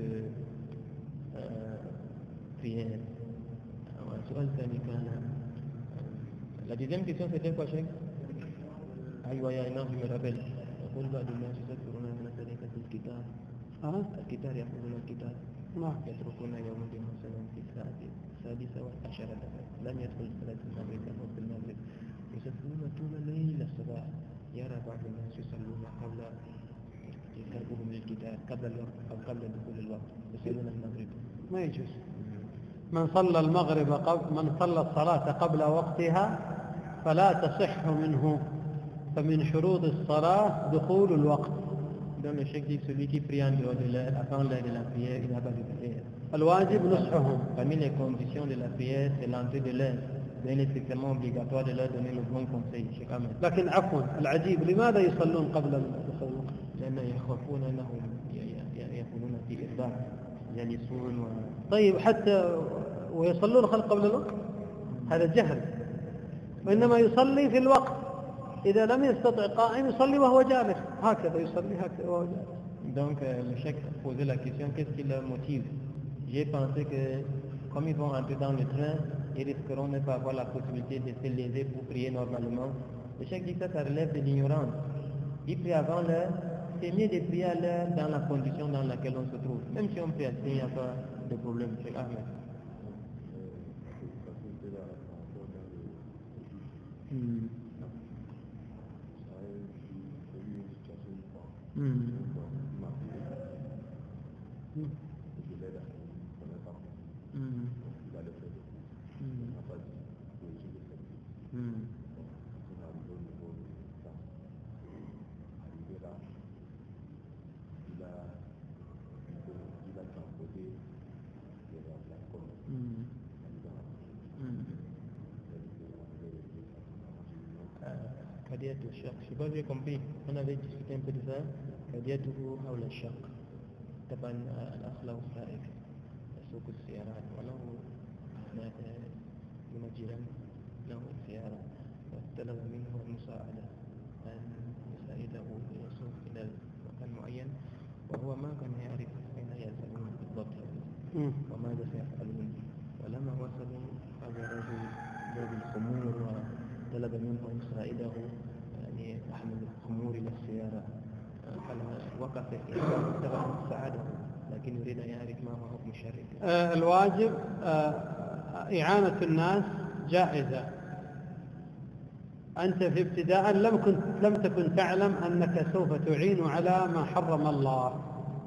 prière. La deuxième question c'était quoi, Cheikh? Non, je me rappelle. الكتاب يأخذون الكتاب يتركون يوم مثلا في الساعة 16 لم يدخل صلاة المغرب أو في المغرب يصلون طول الليل الصباح يرى بعض الناس يصلون قبل يقربهم للكتاب قبل الوقت أو قبل دخول الوقت يصلون المغرب. ما يجوز. من صلى المغرب من صلى الصلاة قبل وقتها فلا تصح منه، فمن شروط الصلاة دخول الوقت. Dans le chèque dit celui qui prie en dehors de l'heure, avant l'heure de la prière, il n'a pas de prière. الواجب نصحهم. Parmi les conditions de la prière, c'est l'entrée de l'heure. Il est strictement obligatoire de leur donner le bon conseil. لكن عفوا العجيب لماذا يصلون قبل دخول الوقت؟ لأن يخافون أنهم يكونون في إرضاء يجلسون طيب حتى ويصلون قبل الوقت هذا جهل، وإنما يصلي في الوقت. إذا لم يستطع قائم يصلي وهو جالس، هكذا يصلي هكذا وهو جالس. Donc le chèque posait la question, qu'est-ce qui leur motive? J'ai pensé que comme ils vont entrer dans le train, ils risqueront de ne pas avoir la possibilité de se lever pour prier normalement. Le chèque dit que ça relève de l'ignorance. Il prie avant l'heure, c'est mieux de prier à l'heure dans la condition dans laquelle on se trouve. Même si on prie à l'heure, il n'y a pas de problème. Cheikh Ahmed. كادية الشق شباب j'ai compris on avait discuté un peu de ça كاديته حول الشق طبعا الأخ له سائق يسوق السيارات وله من الجيران له سيارة فطلب منه المساعدة أن يساعده يسوق إلى مكان معين وهو ما كان يعرف أين يذهبون بالضبط وماذا سيفعلون. ولما وصلوا هذا الرجل ذو الخمور وطلب منه أن يساعده يعني يحمل الخمور إلى السيارة وقف طبعا ساعده لكن يريد أن يعرف ما هو حكم الشرع. الواجب إعانة الناس جائزة. أنت في ابتداء لم تكن تعلم أنك سوف تعين على ما حرم الله،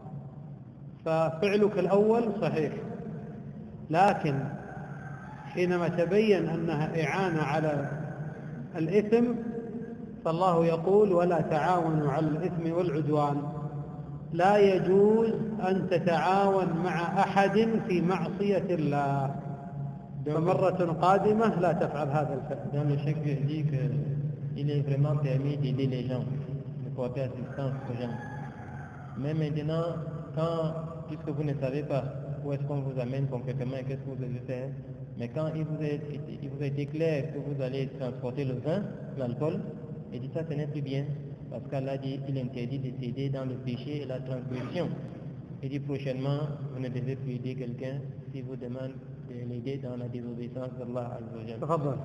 ففعلك الأول صحيح، لكن حينما تبين أنها إعانة على الإثم فالله يقول ولا تعاونوا على الإثم والعدوان. لا يجوز أن تتعاون مع أحد في معصية الله، فمرة قادمة لا تفعل هذا الفعل. Dans le chèque dit qu'il est vraiment permis d'aider les gens, de porter assistance aux gens. Mais maintenant, puisque vous ne savez pas où est-ce qu'on vous amène concrètement et qu'est-ce que vous devez faire, mais quand il vous a été clair que vous allez transporter le vin, l'alcool, et dit ça ce n'est plus bien, parce qu'Allah dit il interdit de s'aider dans le péché et la transgression. Il dit prochainement, vous ne devez plus aider quelqu'un s'il vous demande de l'aider dans la désobéissance d'Allah Azza wa Jalla. تفضل.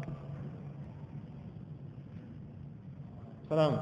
Salam.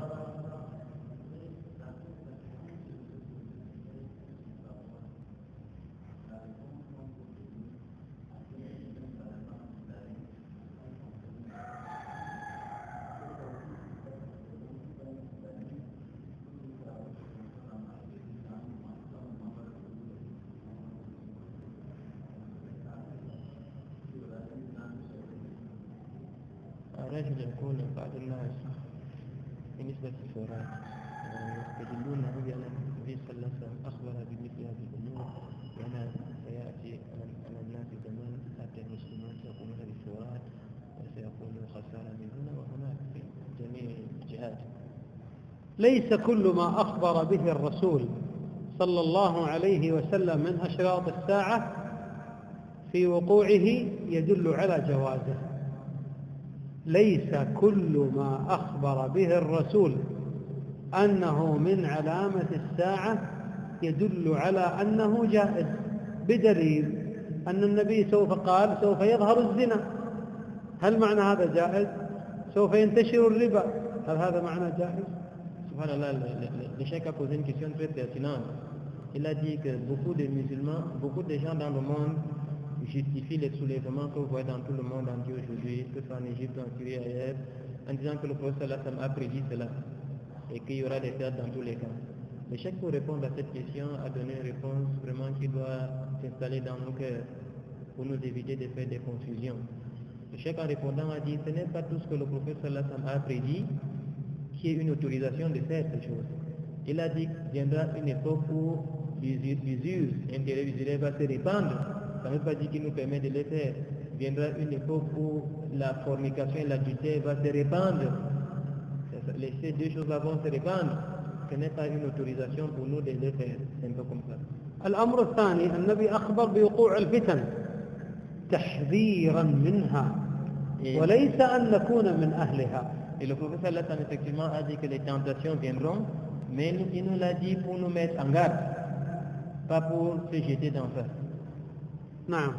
رجل يقول بعض الناس بالنسبة للفراق يستدلونه بأن النبي صلى الله عليه وسلم أخبر بمثل هذه الأمور وأن سيأتي على الناس زمان حتى المسلمون يقومون بالفراق وسيكون خسارة من هنا وهناك في جميع الجهات. ليس كل ما أخبر به الرسول صلى الله عليه وسلم من أشراط الساعة في وقوعه يدل على جوازه. ليس كل ما أخبر به الرسول أنه من علامة الساعة يدل على أنه جائز، بدليل أن النبي سوف قال سوف يظهر الزنا، هل معنى هذا جائز؟ سوف ينتشر الربا، هل هذا معنى جائز؟ Subhanallah, le cheikh a posé une question très pertinente. Il a dit que beaucoup de musulmans, beaucoup de gens dans le monde justifient les soulèvements que vous voyez dans tout le monde entier aujourd'hui, que ce soit en Égypte, en Syrie, ailleurs, en disant que le prophète a prédit cela et qu'il y aura des pertes dans tous les cas. Le cheikh, pour répondre à cette question, a donné une réponse vraiment qui doit s'installer dans nos cœurs pour nous éviter de faire des confusions. Le cheikh, en répondant, a dit ce n'est pas tout ce que le prophète a prédit qui est une autorisation de faire ces choses. Il a dit qu'il viendra une époque où l'usure intérieure va se répandre. Ça ne veut pas dire qu'il nous permet de le faire. Il viendra une époque où la fornication et l'adultère va se répandre. Ces deux choses-là vont se répandre. Ce n'est pas une autorisation pour nous de le faire. C'est un peu comme ça. الأمر الثاني النبي أخبر بوقوع الفتن تحذيرا منها وليس أن نكون من أهلها. Et le prophète sallallahu alayhi wa sallam effectivement a dit que les tentations viendront, mais il nous l'a dit pour nous mettre en garde, pas pour se jeter dans ça. نعم.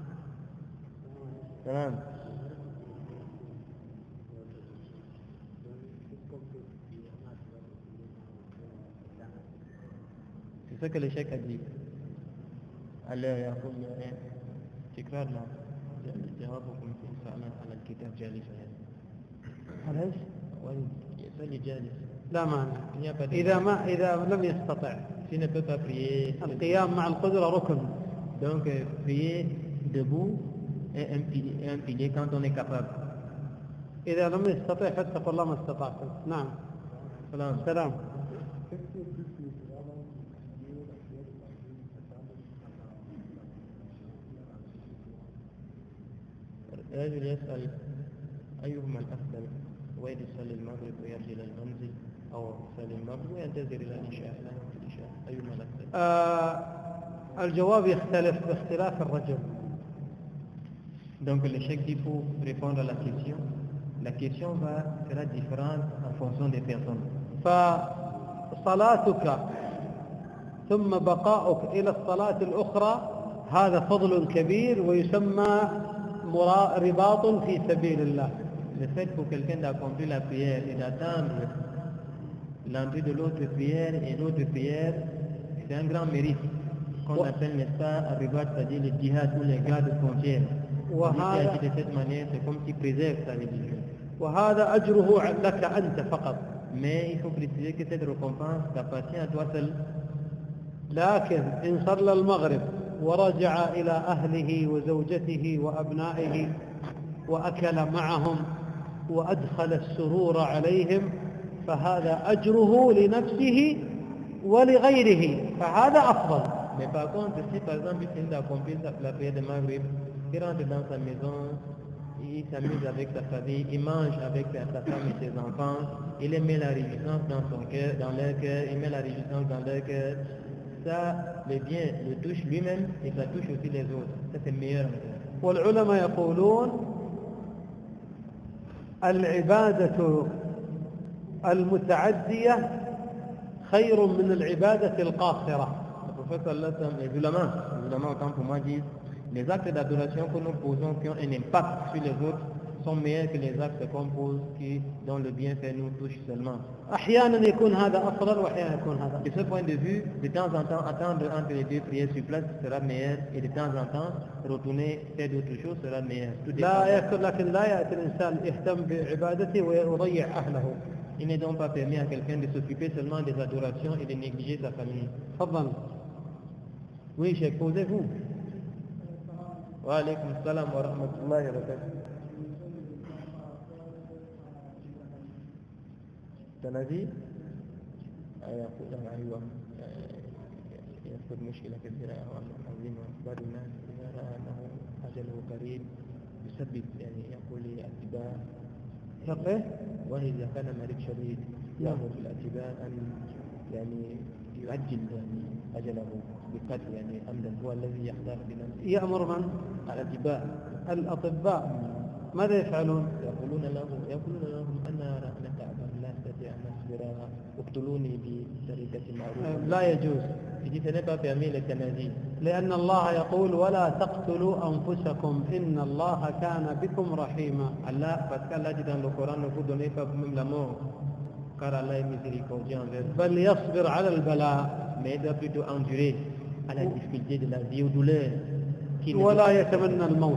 Salam. C'est ça que le cheikh a dit. Alors, يقول تكرار له جوابكم في سؤال على الكتاب جالس ليش؟ يصلي جالس. لا مانع. إذا لم يستطع. S'il ne peut pas prier. القيام مع القدرة ركن. Donc prier debout est un pilier quand on est capable. إذا لم يستطع فاتقوا الله ما استطعتم. نعم. سلام. رجل يسأل أيهما الأفضل، وين يصلي المغرب ويرجع إلى المنزل أو يصلي المغرب وينتظر إلى العشاء أيهما الأفضل؟ الجواب يختلف باختلاف الرجل. Donc le cheikh dit pour répondre à la question sera différente en fonction des personnes. فصلاتك ثم بقاؤك إلى الصلاة الأخرى هذا فضل كبير ويسمى رباط في سبيل الله. Le fait pour quelqu'un d'accomplir la prière et d'attendre l'entrée de l'autre prière et l'autre prière, c'est un grand mérite qu'on appelle, n'est-ce pas, ribat, c'est-à-dire le djihad ou les gardes frontières. De cette manière, c'est comme s'il préserve sa religion. وهذا أجره لك أنت فقط. Mais il faut préciser que cette récompense t'appartient à toi seul. لكن إن صلى المغرب ورجع إلى أهله وزوجته وأبنائه وأكل معهم وأدخل السرور عليهم فهذا أجره لنفسه ولغيره فهذا أفضل. Mais par contre, si par exemple il finit d'accomplir la prière de Maghrib, il rentre dans sa maison, il s'amuse avec sa famille, il mange avec sa femme et ses enfants, il met la réjouissance dans son cœur, dans leur cœur, il met la réjouissance dans leur cœur. Ça, le bien le touche lui-même et ça touche aussi les autres. Ça, c'est meilleur. والعلماء يقولون العبادة المتعدية خير من العبادة القاصرة. Les ulémas, autant pour moi, disent les actes d'adoration que nous posons qui ont un impact sur les autres sont meilleurs que les actes qu'on pose dont le bienfait nous touche seulement. أحيانا يكون هذا أفضل وأحيانا يكون هذا. De ce point de vue, de temps en temps, attendre entre les deux prières sur place sera meilleur et de temps en temps, retourner faire d'autres choses sera meilleur. لكن لا يأتي الإنسان يهتم بعبادته ويضيع أهله. Il n'est donc pas permis à quelqu'un de s'occuper seulement des adorations et de négliger sa famille. تفضل. Oui, Cheikh, posez-vous. Wa alaykum salam wa rahmatullahi wa barakatuh. التنازي يقول أيوة يذكر مشكلة كثيرة عظيمة. بعض الناس إذا رأى أنه أجله قريب يسبب يعني يقول الاتباع وإذا كان مريض شديد يأمر بالاتباع أن يعني يؤجل يعني أجله بالقتل يعني عمدا، هو الذي يحتاج بنفسه. يأمر من؟ الأطباء ماذا يفعلون؟ يقولون لهم أنا تعبان لا أستطيع أن أصبر، اقتلوني بطريقة معروفة. لا يجوز. لأن الله يقول ولا تقتلوا أنفسكم إن الله كان بكم رحيما. بل يصبر على البلاء ولا يتمنى الموت.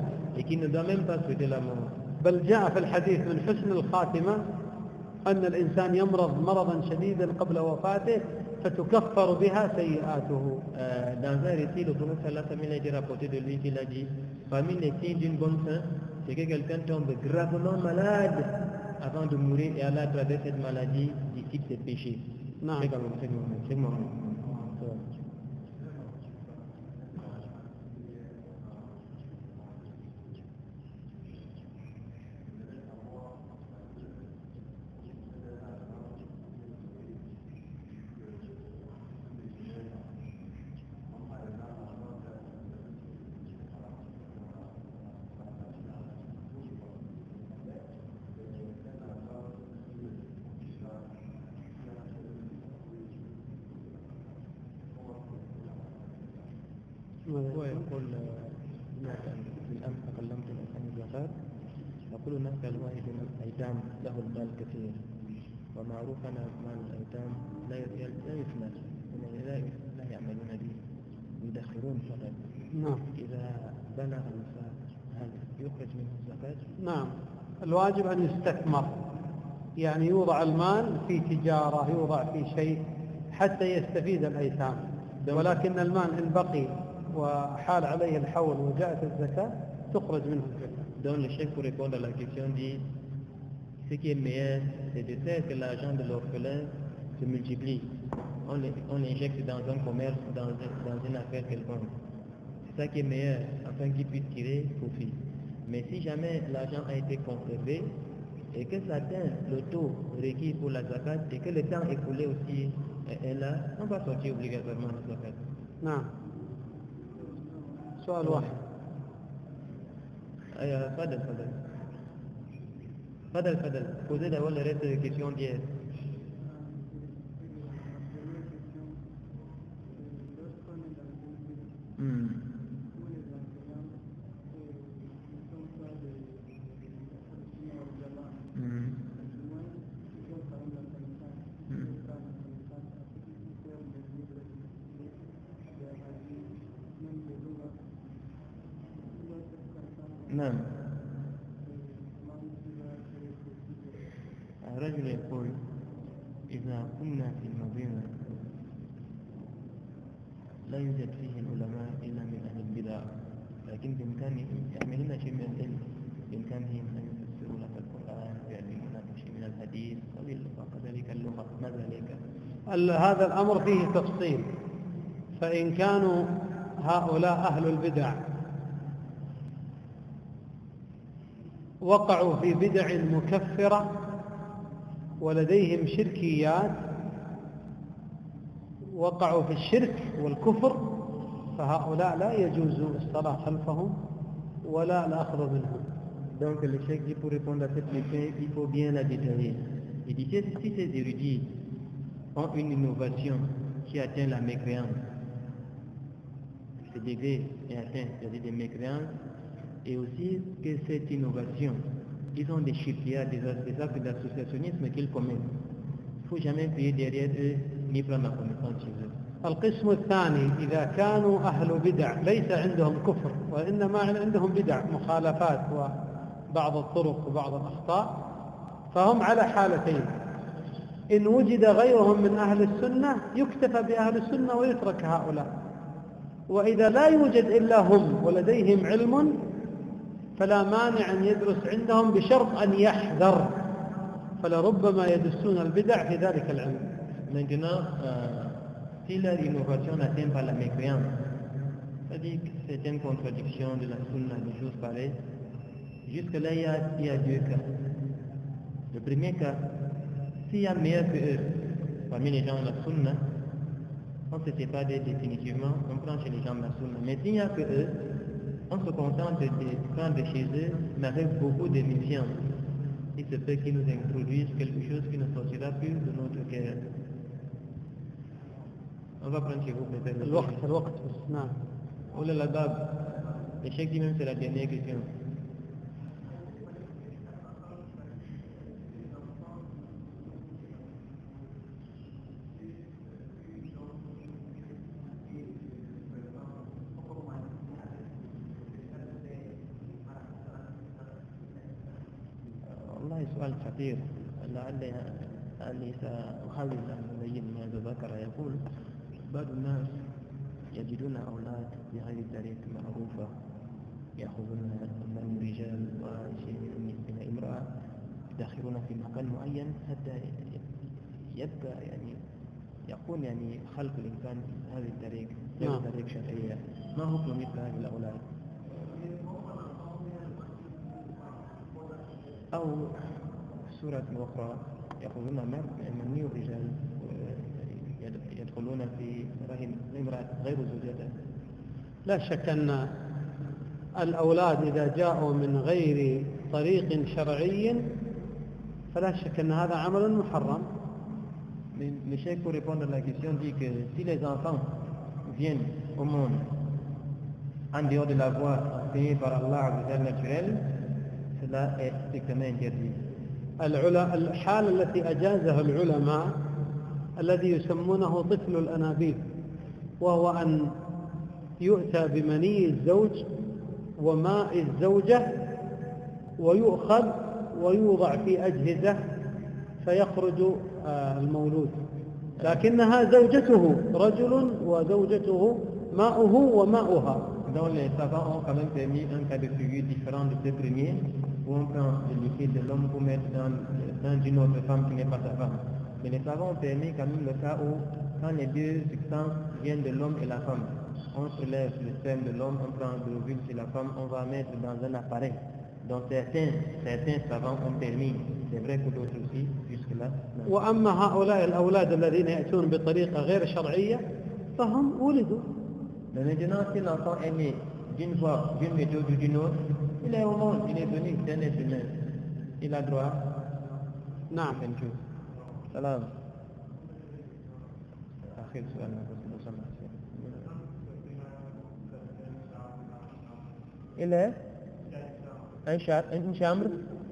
بل جاء في الحديث من حسن الخاتمة أن الإنسان يمرض مرضا شديدا قبل وفاته فتكفر بها سيئاته. Dans un récit, le prophète sallallahu alayhi wa sallam a été rapporté de lui qu'il a dit, parmi les signes d'une bonne fin, c'est que quelqu'un tombe gravement malade avant de mourir et Allah, à travers cette maladie, dissipe ses péchés. Non. C'est moi. هو يقول بالأمس تكلمت عن الزكاة، يقول الناس كالواحد من الأيتام له المال كثير، ومعروف أن مال الأيتام لا يفنى، لا يعملون به، يدخرون فقط. نعم. إذا بلغ النصاب هل يخرج منه الزكاة؟ نعم، الواجب أن يستثمر، يعني يوضع المال في تجارة، يوضع في شيء حتى يستفيد الأيتام، ولكن المال إن بقي وحال عليه الحول وجاءت الزكاة تخرج منه الزكاة. Donc le chef pour répondre à la question dit ce qui est meilleur c'est de faire que l'argent de l'orphelin se multiplie. On l'injecte dans un commerce, dans une affaire quelconque. C'est ça qui est meilleur afin qu'il puisse tirer profit. Mais si jamais l'argent a été conservé et que ça atteint le taux requis pour la zakat et que le temps écoulé aussi est là, on va sortir obligatoirement la zakat. نعم. سؤال واحد. تفضل. Posez d'abord le reste des questions d'hier. نعم. الرجل يقول إذا كنا في المدينة لا يوجد فيه العلماء إلا من أهل البدع، لكن بإمكانهم يعملون شيء من العلم، بإمكانهم أن يفسروا لك القرآن ويعلمون شيء من الحديث وكذلك اللغة، ماذا عليك؟ هذا الأمر فيه تفصيل. فإن كانوا هؤلاء أهل البدع وقعوا في بدع مكفرة ولديهم شركيات، وقعوا في الشرك والكفر، فهؤلاء لا يجوز الصلاة خلفهم ولا الأخذ منهم. Donc le cheikh dit pour répondre à cette question, il faut bien la détailler. Il dit que si ces érudits ont une innovation qui atteint la mécréance, ce degré est atteint, c'est-à-dire des mécréances, et aussi que cette innovation, ils ont des shirkiyat, des actes d'associationnisme qu'ils commettent. Il ne faut jamais payer derrière eux ni prendre la connaissance chez eux. القسم الثاني إذا كانوا أهل بدع ليس عندهم كفر وإنما عندهم بدع مخالفات وبعض الطرق وبعض الأخطاء، فهم على حالتين: إن وجد غيرهم من أهل السنة يكتفى بأهل السنة ويترك هؤلاء، وإذا لا يوجد إلا هم ولديهم علم فلا مانع أن يدرس عندهم بشرط أن يحذر فلربما يدسون البدع في ذلك العلم. Maintenant, si leur innovation n'atteint pas la mécréance, c'est-à-dire que c'est une contradiction de la sunna, des choses pareilles, jusque-là il y a deux cas. Le premier cas, s'il y a meilleur que eux, parmi les gens de la sunna, on ne se sépare définitivement, on prend chez les gens de la sunna. Mais s'il n'y a que eux, on se contente de prendre chez eux, mais avec beaucoup de méfiance. Il se peut qu'ils nous introduisent quelque chose qui ne sortira plus de notre cœur. On va prendre chez vous peut-être. الوقت بس. نعم. Oh là là, Bab, le chèque dit même c'est la dernière question. والله سؤال خطير لعل أني سأحاول أن أبين ماذا ذكر. يقول بعض الناس يجدون أولاد بهذه الطريقة معروفة، يأخذون من رجال وشيء من امرأة يدخلون في مكان معين حتى يبقى يعني يكون يعني خلق الإنسان بهذه الطريقة غير طريقة شرعية. ما حكم مثل هذه الأولاد؟ أو سورة أخرى يأخذون مني الرجال يدخلون في رحم امرأة غير زوجته. لا شك أن الأولاد إذا جاءوا من غير طريق شرعي فلا شك أن هذا عمل محرم. Le chef pour répondre à la question dit que si les enfants viennent au monde en dehors de la voie enseignée par Allah naturelle, cela est strictement interdit. الحالة التي أجازها العلماء الذي يسمونه طفل الأنابيب، وهو أن يؤتى بمني الزوج وماء الزوجة ويؤخذ ويوضع في أجهزة فيخرج المولود، لكنها زوجته رجل وزوجته ماؤه وماؤها. Donc les savants ont quand même permis un cas de figure différent de ce premier, où on prend le liquide de l'homme pour mettre dans une autre femme qui n'est pas sa femme. Mais les savants ont permis quand même le cas où, quand les deux substances viennent de l'homme et la femme, on se lève le sperme de l'homme, on prend de l'ovule chez la femme, on va mettre dans un appareil. Donc certains savants ont permis, c'est vrai que d'autres aussi, jusque-là. وأما هؤلاء الأولاد الذين يأتون بطريقة غير شرعية فهم ولدوا. Mais maintenant, si l'enfant est né d'une voie, d'une méthode ou d'une autre, il est au monde, il est venu, c'est un être humain. Il a droit نعم. à une chose. Salam. آخر سؤال il est une chambre.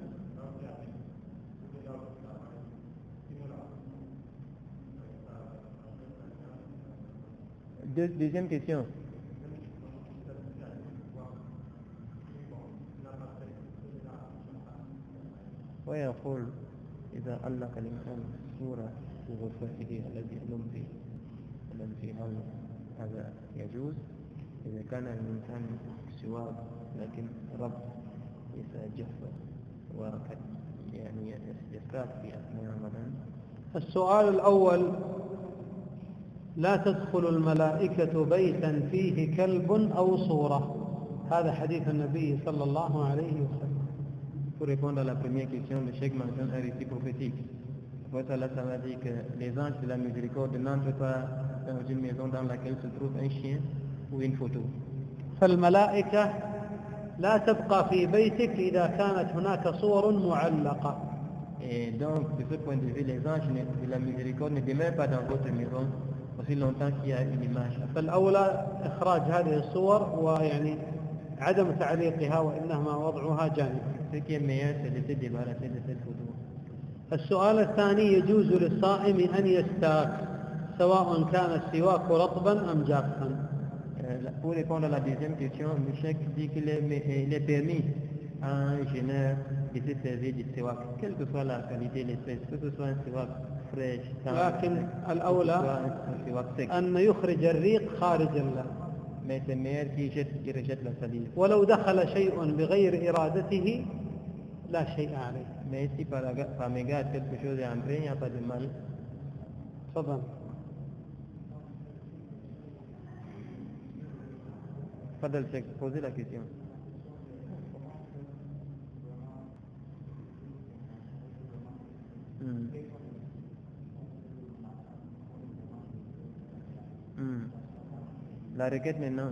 Deuxième question. ويقول إذا علق الإنسان صورة في غرفته الذي ينام فيه هذا يجوز إذا كان الإنسان سواد لكن رب يتجف وقد يعني يستاك في أثناء رمضان. السؤال الأول: لا تدخل الملائكة بيتا فيه كلب أو صورة، هذا حديث النبي صلى الله عليه وسلم. Pour répondre à la première question, le cheikh mentionne un récit prophétique. Votre Allah m'a dit que les anges de la miséricorde n'entrent pas dans une maison dans laquelle se trouve un chien ou une photo. فالملائكة لا تبقى في بيتك إذا كانت هناك صور معلقة. Et donc, de ce point de vue, les anges de la miséricorde ne demeurent pas dans votre maison aussi longtemps qu'il y a une image. فالأولى إخراج هذه الصور ويعني عدم تعليقها وإنما وضعها جانب. Ce qui est meilleur, c'est de se débarrasser de cette photo. السؤال الثاني: يجوز للصائم أن يستاك سواء كان السواك رطبا أم جافا؟ Pour répondre à la deuxième question, le cheikh dit qu'il est permis à un jeûneur de se servir du siwak, quelle que soit la qualité de l'espèce, que ce soit un siwak fraîche, لكن الأولى أن يخرج الريق خارج له. Mais c'est meilleur qu'il rejette la salive. ولو دخل شيء بغير إرادته لا شيء عليه. Mais si par mégarde quelque chose est entré, il n'y a pas de mal. تفضل. Fadal, posez la question. La requête maintenant.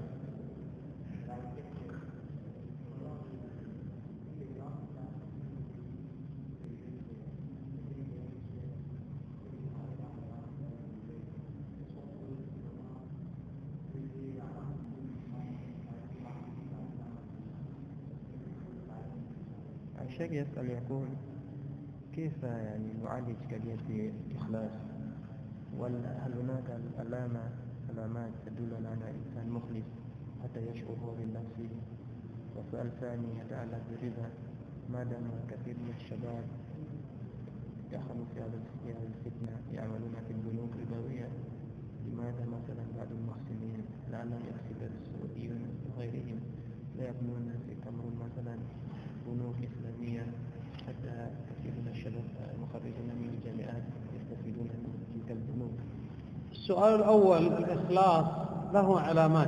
الشيخ يسأل يقول كيف يعني نعالج قضية الإخلاص، وهل هناك علامات تدلنا على إنسان مخلص حتى يشعر بالنفس؟ وسؤال ثاني يتعلق بالرضا، ما دام كثير من الشباب دخلوا في هذه الفتنة يعملون في البنوك الربوية، لماذا مثلا بعض المحسنين لعلهم يكسب السعوديون وغيرهم لا يبنون في كاميرون مثلا بنوك إسلامية حتى كثير من الشباب المخرجين من الجامعات يستفيدون من تلك البنوك؟ السؤال الأول، الإخلاص له علامات،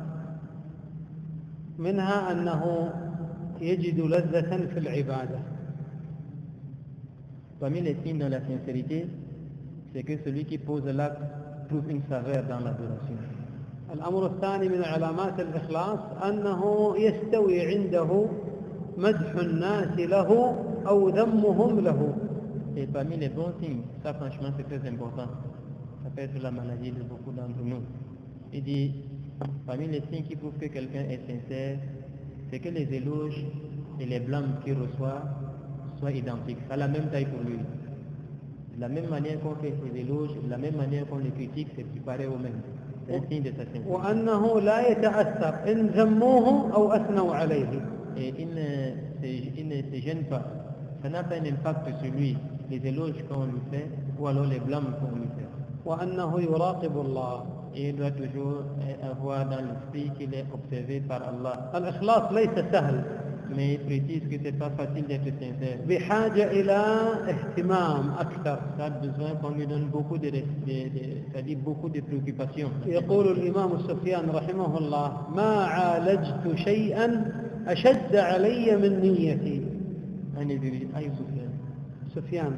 منها أنه يجد لذة في العبادة. Parmi les signes de la sincérité, c'est que celui qui pose l'acte trouve une saveur dans l'adoration. الأمر الثاني من علامات الإخلاص أنه يستوي عنده مدح الناس له أو ذمهم له. Et parmi les bons signes, ça franchement c'est très important, ça peut être la maladie de beaucoup d'entre nous. Il dit, parmi les signes qui prouvent que quelqu'un est sincère, c'est que les éloges et les blâmes qu'il reçoit soient identiques, à la même taille pour lui. De la même manière qu'on fait ses éloges, de la même manière qu'on les critique, c'est pareil au même. C'est un signe de sa sincérité. وأنه لا يتأثر إن ذموه أو أثنوا عليه. Et il ne se gêne pas. Ça n'a pas un impact sur lui, les éloges qu'on lui fait ou alors les blâmes qu'on lui fait. وأنه يراقب الله. Et il doit toujours avoir dans l'esprit qu'il est observé par Allah. الإخلاص ليس سهل. Mais il précise que c'est pas facile d'être sincère. بحاجة إلى اهتمام أكثر. Ça a besoin qu'on lui donne beaucoup c'est-à-dire beaucoup de préoccupations. يقول الإمام سفيان رحمه الله: ما عالجت شيئا أشد علي من نيتي. أي سفيان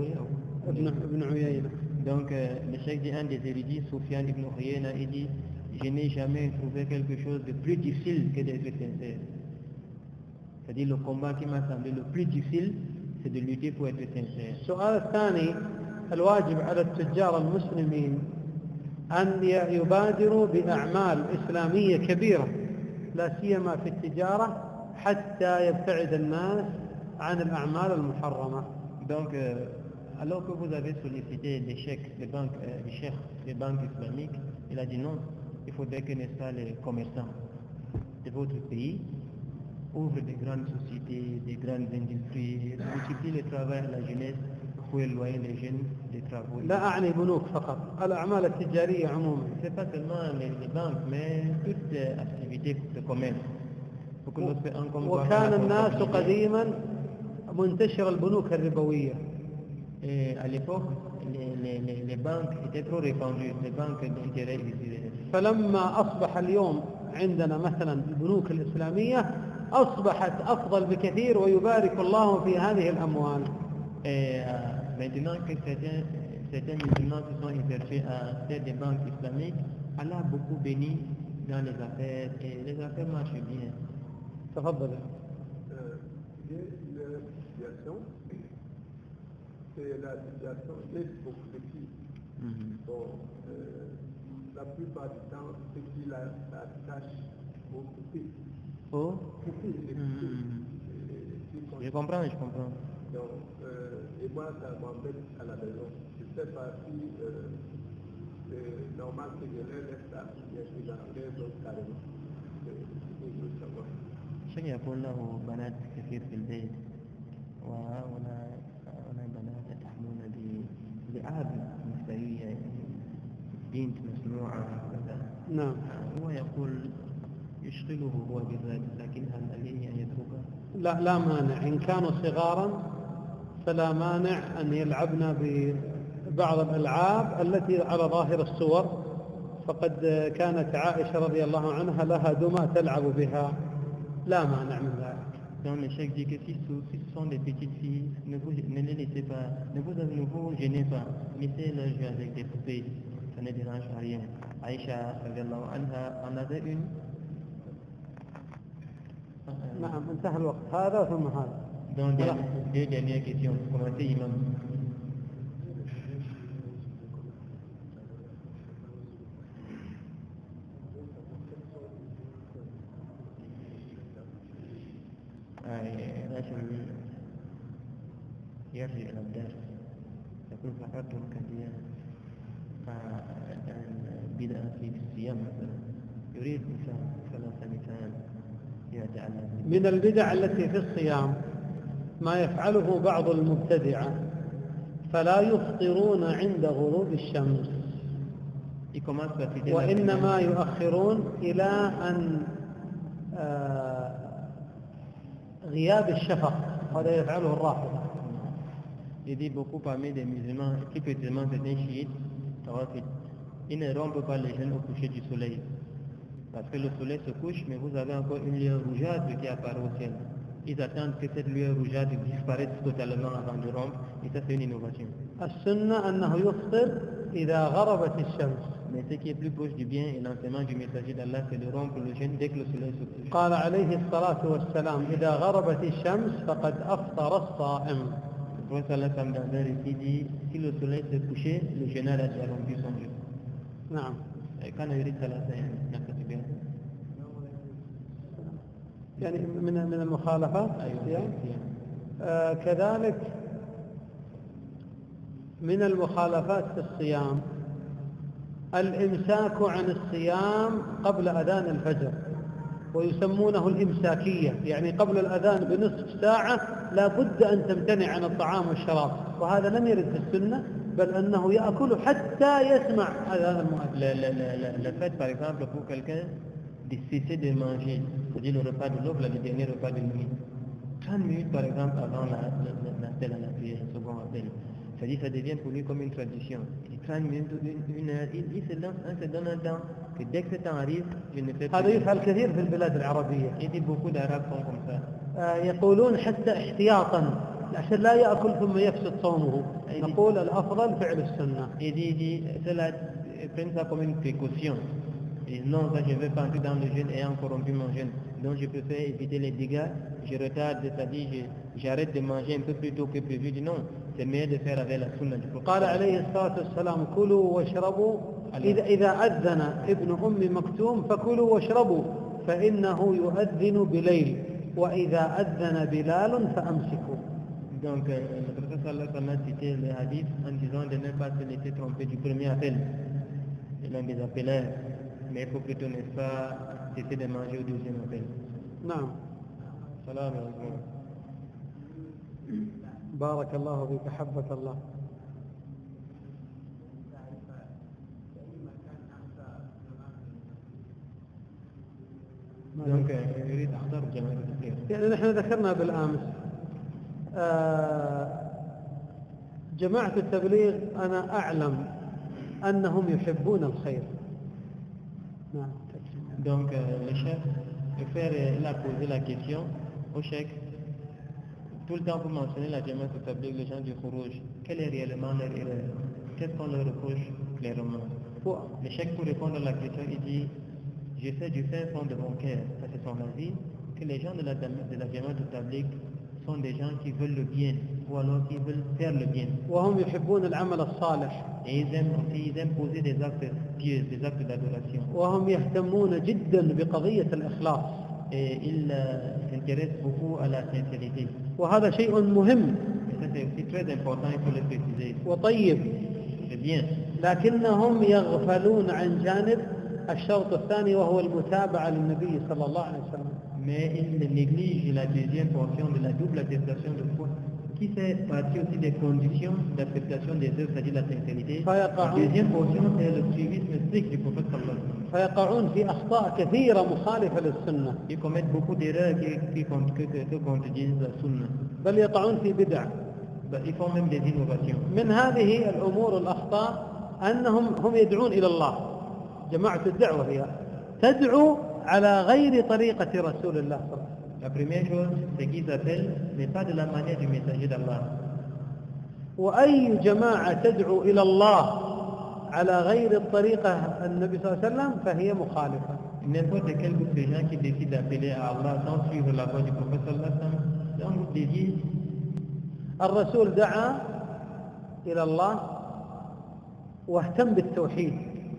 ابن عيينة. Donc le cheikh dit, un des érudits, Soufiane ibn Uyayna, il dit, je n'ai jamais trouvé quelque chose de plus difficile que d'être sincère. C'est-à-dire le combat qui m'a semblé le plus difficile, c'est de lutter pour être sincère. السؤال الثاني، الواجب على التجار المسلمين أن يبادروا بأعمال إسلامية كبيرة، لا سيما في التجارة، حتى يبتعد الناس عن الأعمال المحرمة. Donc, alors que vous avez sollicité les chèques des banques, des banques islamiques, il a dit non, il faudrait que, n'est-ce pas, les commerçants de votre pays ouvrent des grandes sociétés, des grandes industries, multiplient le travail à la jeunesse pour éloigner les jeunes des travaux. لا أعني بنوك فقط، الأعمال التجارية عموما. C'est pas seulement les banques, mais toutes les activités de commerce. وكان الناس قديما منتشر البنوك الربوية. Et à l'époque, les banques étaient trop répandues, les banques d'intérêt usuels. فلما أصبح اليوم عندنا مثلا البنوك الإسلامية أصبحت أفضل بكثير، ويبارك الله في هذه الأموال. Et maintenant que certains musulmans se sont intéressés à faire des banques islamiques, Allah a beaucoup béni dans les affaires et les affaires marchent bien. تفضل. C'est la situation d'hypocrisie. Bon, la plupart du temps, c'est qui la tâche au coupé. Oh Je comprends. Donc, et moi, ça m'embête à la maison. Je ne sais pas si c'est normal que je les laisse là, bien que j'en ai d'autres carrément. C'est ce que je veux savoir. الشيخ يقول له بنات كثير في البيت وهنا بنات يحمون بعادة نسائية، بنت مسموعة وكذا. نعم. هو يقول يشغله هو بذلك، لكن هل عليه أن يتركه؟ لا مانع. إن كانوا صغارا فلا مانع أن يلعبن ببعض الألعاب التي على ظاهر الصور، فقد كانت عائشة رضي الله عنها لها دمى تلعب بها، لا مانع من ذلك. Donc le cheikh dit que si ce sont des petites filles, ne les laissez pas, ne vous gênez pas, laissez-leur jouer avec des poupées, ça ne dérange rien. Aïcha radiallahu anha en avait une. نعم انتهى الوقت هذا ثم هذا. Donc deux dernières questions. Commencez imam. يرجع إلى الدرس يكون فقط كثيرا بدأ في الصيام مثلا يريد مثال ثلاثة مثال يتعلم من البدع التي في الصيام ما يفعله بعض المبتدعة، فلا يفطرون عند غروب الشمس وإنما يؤخرون إلى أن غياب الشفق، هذا يفعله الرافضة. Il dit beaucoup parmi des musulmans, plus précisément certains chiites, ils ne rompent pas les jeûnes au coucher du soleil. Parce que le soleil se couche, mais vous avez encore une lueur rougeâtre qui apparaît au ciel. Ils attendent que cette lueur rougeâtre disparaisse totalement avant de rompre, et ça c'est une innovation. السنة أنه يفطر إذا غربت الشمس. Mais ce qui est plus proche du bien et l'enseignement du messager d'Allah, c'est de rompre le jeûne dès que le soleil se couche. قال عليه الصلاة والسلام إذا غربت الشمس فقد أفطر الصائم. Le prophète sallallahu alayhi wa sallam dans un récit dit, si le soleil se couchait, le jeûneur a déjà rompu son jeûne. نعم. كان يريد ثلاثة نكتب بها. يعني من المخالفات. أيوة. كذلك من المخالفات في الصيام الإمساك عن الصيام قبل أذان الفجر، ويسمونه الإمساكية، يعني قبل الأذان بنصف ساعة لا بد أن تمتنع عن الطعام والشراب، وهذا لم يرد في السنة، بل أنه يأكل حتى يسمع أذان المؤذن. Le fait par exemple pour quelqu'un de cesser de manger, c'est-à-dire le repas de l'aube, le dernier repas de nuit, 30 minutes par exemple avant l'appel à la prière, le second appel, c'est-à-dire ça devient pour lui comme une tradition. Et 30 minutes, une heure, il se donne un temps que dès que ce temps arrive, je ne fais plus. هذا يفعل كثير في البلاد العربية. Il dit beaucoup d'Arabes font comme ça. يقولون حتى احتياطا عشان لا يأكل ثم يفسد صومه، نقول الأفضل فعل السنة. Il dit cela, prennent ça comme une précaution. Et non, ça je ne vais pas entrer dans le jeûne ayant corrompu mon jeûne. Donc je préfère éviter les dégâts, je retarde, c'est-à-dire j'arrête de manger un peu plus tôt que prévu. Je dis non, c'est mieux de faire avec la sunna du prophète. قال عليه الصلاة والسلام كلوا واشربوا إذا أذن ابن أم مكتوم فكلوا واشربوا فإنه يؤذن بليل وإذا أذن بلال فأمسكوا. Donc le prophète sallallahu alayhi wa sallam a cité le hadith en disant de ne pas se laisser tromper du premier appel. Et l'un des appelaires, mais il faut plutôt ne pas cesser de manger au deuxième appel. نعم. Salam alaikum. بارك الله فيك حبك الله. Donc يريد أحضر جماعة التبليغ. يعني نحن ذكرنا بالأمس جماعة التبليغ أنا أعلم أنهم يحبون الخير. نعم. Donc le chef, le frère, il a posé la question au chef. Tout le temps vous mentionnez la Jamaat al-Tabligh, les gens du Khurouj. Quelle est réellement leur erreur? Qu'est-ce qu'on leur reproche clairement? Le chef, pour répondre à la question, il dit, je sais du fin fond de mon cœur, ça c'est son avis, que les gens de la Jamaat al-Tabligh sont des gens qui veulent le bien, ou alors qui veulent faire le bien. وهم يحبون العمل الصالح. Et ils aiment poser des actes pieux, des actes d'adoration. وهم يهتمون جدا بقضية الإخلاص. Et ils s'intéressent beaucoup à la sincérité. وهذا شيء مهم. Et ça c'est aussi très important, il faut le préciser. وطيب. C'est bien. لكنهم يغفلون عن جانب الشرط الثاني وهو المتابعة للنبي صلى الله عليه وسلم. Mais ils négligent la deuxième portion de la double attestation de foi qui fait partie aussi des conditions d'acceptation des œuvres, c'est-à-dire la sincérité. La فيقعون deuxième portion, c'est le suivisme strict du prophète sallallahu alayhi wa sallam. فيقعون في أخطاء كثيرة مخالفة للسنة Ils commettent beaucoup d'erreurs qui contredisent la sunna. بل يقعون في بدع. Ils font même des innovations. من هذه الأمور الأخطاء هم يدعون إلى الله. جماعة الدعوة هي تدعو على غير طريقة رسول الله صلى الله عليه وسلم. La première chose, c'est qu'ils appellent, mais pas de la manière du messager d'Allah. وأي جماعة تدعو إلى الله على غير الطريقة النبي صلى الله عليه وسلم فهي مخالفة. N'importe quel groupe de gens qui décident d'appeler à Allah sans suivre la voie du prophète sallallahu alayhi wa sallam, c'est un groupe dévié. الرسول دعا إلى الله واهتم بالتوحيد.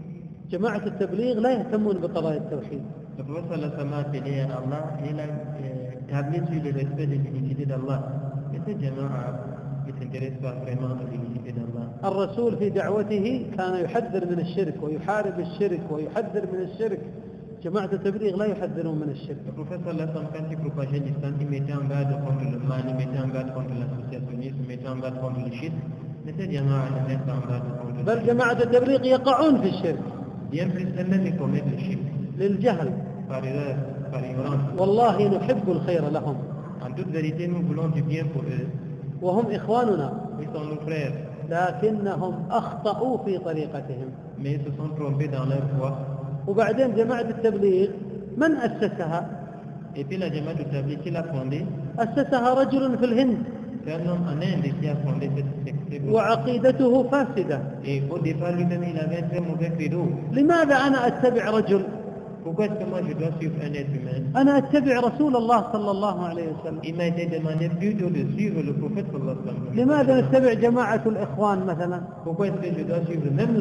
جماعة التبليغ لا يهتمون بقضايا التوحيد. Le prophète sallallahu alayhi wa sallam a appelé à Allah et il a tablé sur le respect de l'unicité d'Allah. Et ces jama'a ne s'intéressent pas vraiment à l'unicité d'Allah. الرسول في دعوته كان يحذر من الشرك ويحارب الشرك ويحذر من الشرك. جماعة التبليغ لا يحذرون من الشرك. Le prophète sallallahu alayhi wa sallam, quand il propageait l'islam, il mettait en garde contre le mal, il mettait en garde contre l'associationnisme, il mettait en garde contre le shirk. Mais ces jama'a ne mettent pas en garde contre le بل جماعة التبليغ يقعون في الشرك bien plus eux-mêmes ils commettent le shirk للجهل. par erreur, par ignorance. والله نحب الخير لهم En toute vérité, nous voulons du bien pour eux. وهم إخواننا Ils sont nos frères, لكنهم أخطأوا في طريقتهم. mais ils se sont trompés dans leur foi. وبعدين جماعة التبليغ من أسسها؟ Et puis la Jamaat al-Tabligh, qui l'a fondée, أسسها رجل في الهند c'est un homme en Inde qui a fondé cette groupe. وعقيدته فاسدة. Et au départ, lui-même, il avait un très mauvais credo. لماذا أنا أتبع رجل؟ Pourquoi est-ce que moi je dois suivre un être humain? أنا أتبع رسول الله صلى الله عليه وسلم. Il m'a été demandé plutôt de suivre le prophète sallallahu alayhi wa sallam. لماذا نتبع جماعة الإخوان مثلا؟ Pourquoi est-ce que je dois suivre même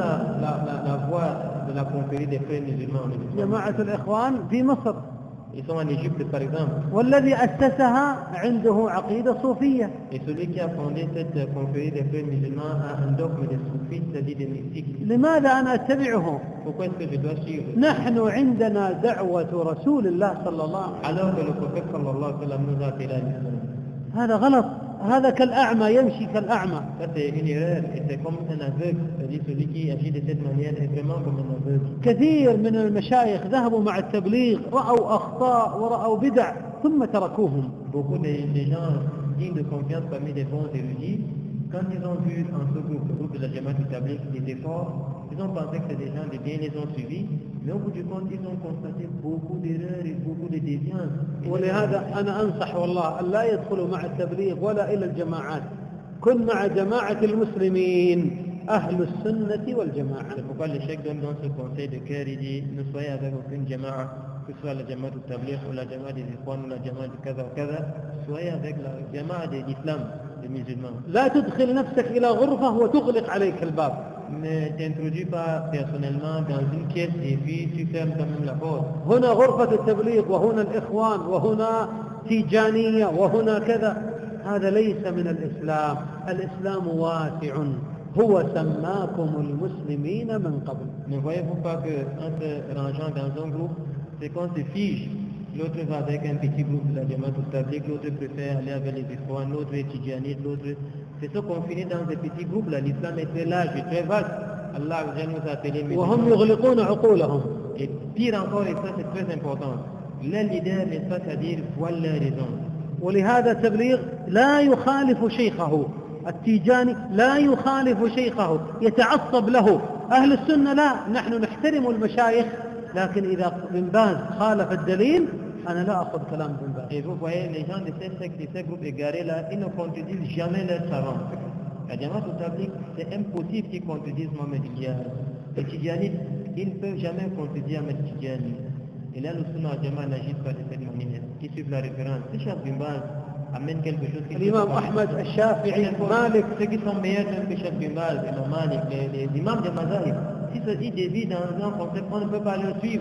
la voie de la confrérie des frères musulmans en Égypte? جماعة الإخوان في مصر Ils sont en Égypte par exemple. والذي أسسها عنده عقيدة صوفية. Et celui qui a fondé cette confrérie des frères musulmans a un dogme des soufis, c'est-à-dire des mystiques. لماذا أنا أتبعه؟ Pourquoi est-ce que je dois suivre? نحن عندنا دعوة رسول الله صلى الله عليه وسلم. Alors que le prophète sallallahu alayhi wa sallam nous a appelé à l'islam. هذا غلط. هذا كالأعمى يمشي كالأعمى. Ça c'est une erreur et c'est comme un aveugle, c'est-à-dire celui qui agit de cette manière est vraiment comme un aveugle. كثير من المشايخ ذهبوا مع التبليغ رأوا أخطاء ورأوا بدع ثم تركوهم. Beaucoup de gens dignes de confiance parmi les bons érudits, quand ils ont vu en ce groupe, le groupe de la Jamaat al-Tabligh qui était fort, ils ont pensé que c'est des gens de bien, ils les ont suivis, mais au bout du compte, ils ont constaté beaucoup d'erreurs et beaucoup de déviances. ولهذا أنا أنصح والله أن لا يدخلوا مع التبليغ ولا إلى الجماعات. كن مع جماعة المسلمين أهل السنة والجماعة. C'est pourquoi le cheikh donne dans ce conseil de cœur, il dit, ne soyez avec aucune jama'a, que ce soit la Jamaat al-Tabligh ou la Jamaat des Ikhwan ou la Jamaat de Kaza ou Kaza, soyez avec la Jamaat de l'Islam, des musulmans. لا تدخل نفسك إلى غرفة وتغلق عليك الباب. Ne t'introduis pas personnellement dans une pièce et puis tu fermes quand même la porte. هنا غرفة التبليغ وهنا الإخوان وهنا تيجانية وهنا كذا. هذا ليس من الإسلام. الإسلام واسع. هو سماكم المسلمين من قبل. Ne voyez-vous pas qu'en se rangeant dans un groupe, c'est qu'on se fige. L'autre va avec un petit groupe de la Jamaat al-Tabligh, l'autre préfère aller avec les Ikhwan, l'autre est Tidjanite, l'autre... C'est ce qu'on finit dans des petits groupes là. L'islam est très large, très vaste. Allah nous a appelés وهم يغلقون عقولهم. Et pire encore, et ça c'est très important, les leaders, n'est-ce pas, c'est-à-dire voilent leurs raisons. ولهذا التبليغ لا يخالف شيخه. التيجاني لا يخالف شيخه يتعصب له. أهل السنة لا، نحن نحترم المشايخ، لكن إذا بن باز خالف الدليل أنا لا أخذ كلام بن باز. Et vous voyez, les gens de ces sectes, de ces groupes égarés là, ils ne contredisent jamais leurs savants. La Jamaat al-Tabligh, c'est impossible qu'ils contredisent Mohamed Ilyas. Les Tidjanites, ils ne peuvent jamais contredire Ahmed Tidjani. Et là, le Sunna al-Jamaat n'agit pas de cette manière. Qui suivent la référence. Si Cheikh bin Baz amène quelque chose qui... الإمام أحمد الشافعي مالك. Ceux qui sont meilleurs même que Cheikh bin Baz, Imam Malik, les imams de Mazahib, si ceci dévie dans un concept, on ne peut pas le suivre.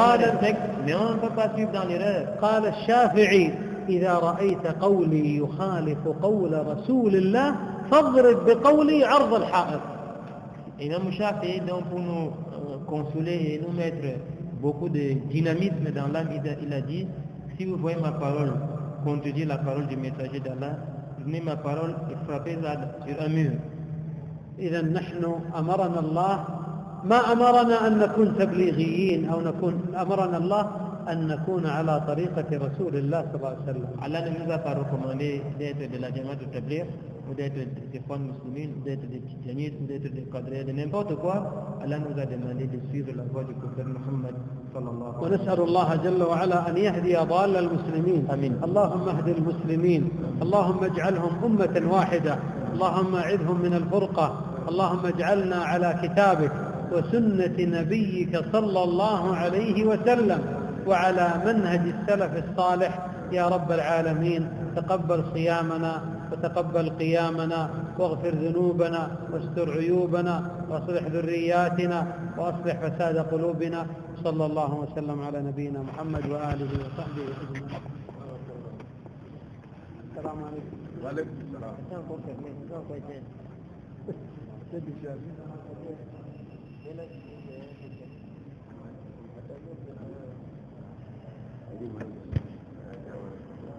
Mais on ne peut pas suivre dans l'erreur. قال الشافعي إذا رأيت قولي يخالف قول رسول الله فاضرب بقولي عرض الحائط. Imam Shafi'i, donc pour nous consoler et nous mettre beaucoup de dynamisme dans l'âme, il a dit, si vous voyez ma parole contredire la parole du messager d'Allah, tourner ma parole et frapper ça sur un mur. إذا نحن أمرنا الله، ما أمرنا أن نكون تبليغيين أو أمرنا الله أن نكون على طريقة رسول الله صلى الله عليه وسلم. Allah ne nous a pas recommandé d'être de la Jamaat de Tabligh ou d'être des femmes musulmanes, ou d'être des tijanites, ou d'être des qadriyas, de n'importe quoi. Allah nous a demandé de suivre la voie du prophète Muhammad sallallahu alayhi wa sallam. ونسأل الله جل وعلا أن يهدي ضال المسلمين. آمين. اللهم اهد المسلمين، اللهم اجعلهم أمة واحدة، اللهم أعذهم من الفرقة، اللهم اجعلنا على كتابك وسنة نبيك صلى الله عليه وسلم وعلى منهج السلف الصالح يا رب العالمين. تقبل صيامنا وتقبل قيامنا واغفر ذنوبنا واستر عيوبنا واصلح ذرياتنا واصلح فساد قلوبنا. صلى الله وسلم على نبينا محمد وآله وصحبه أجمعين. السلام عليكم. وعليكم السلام.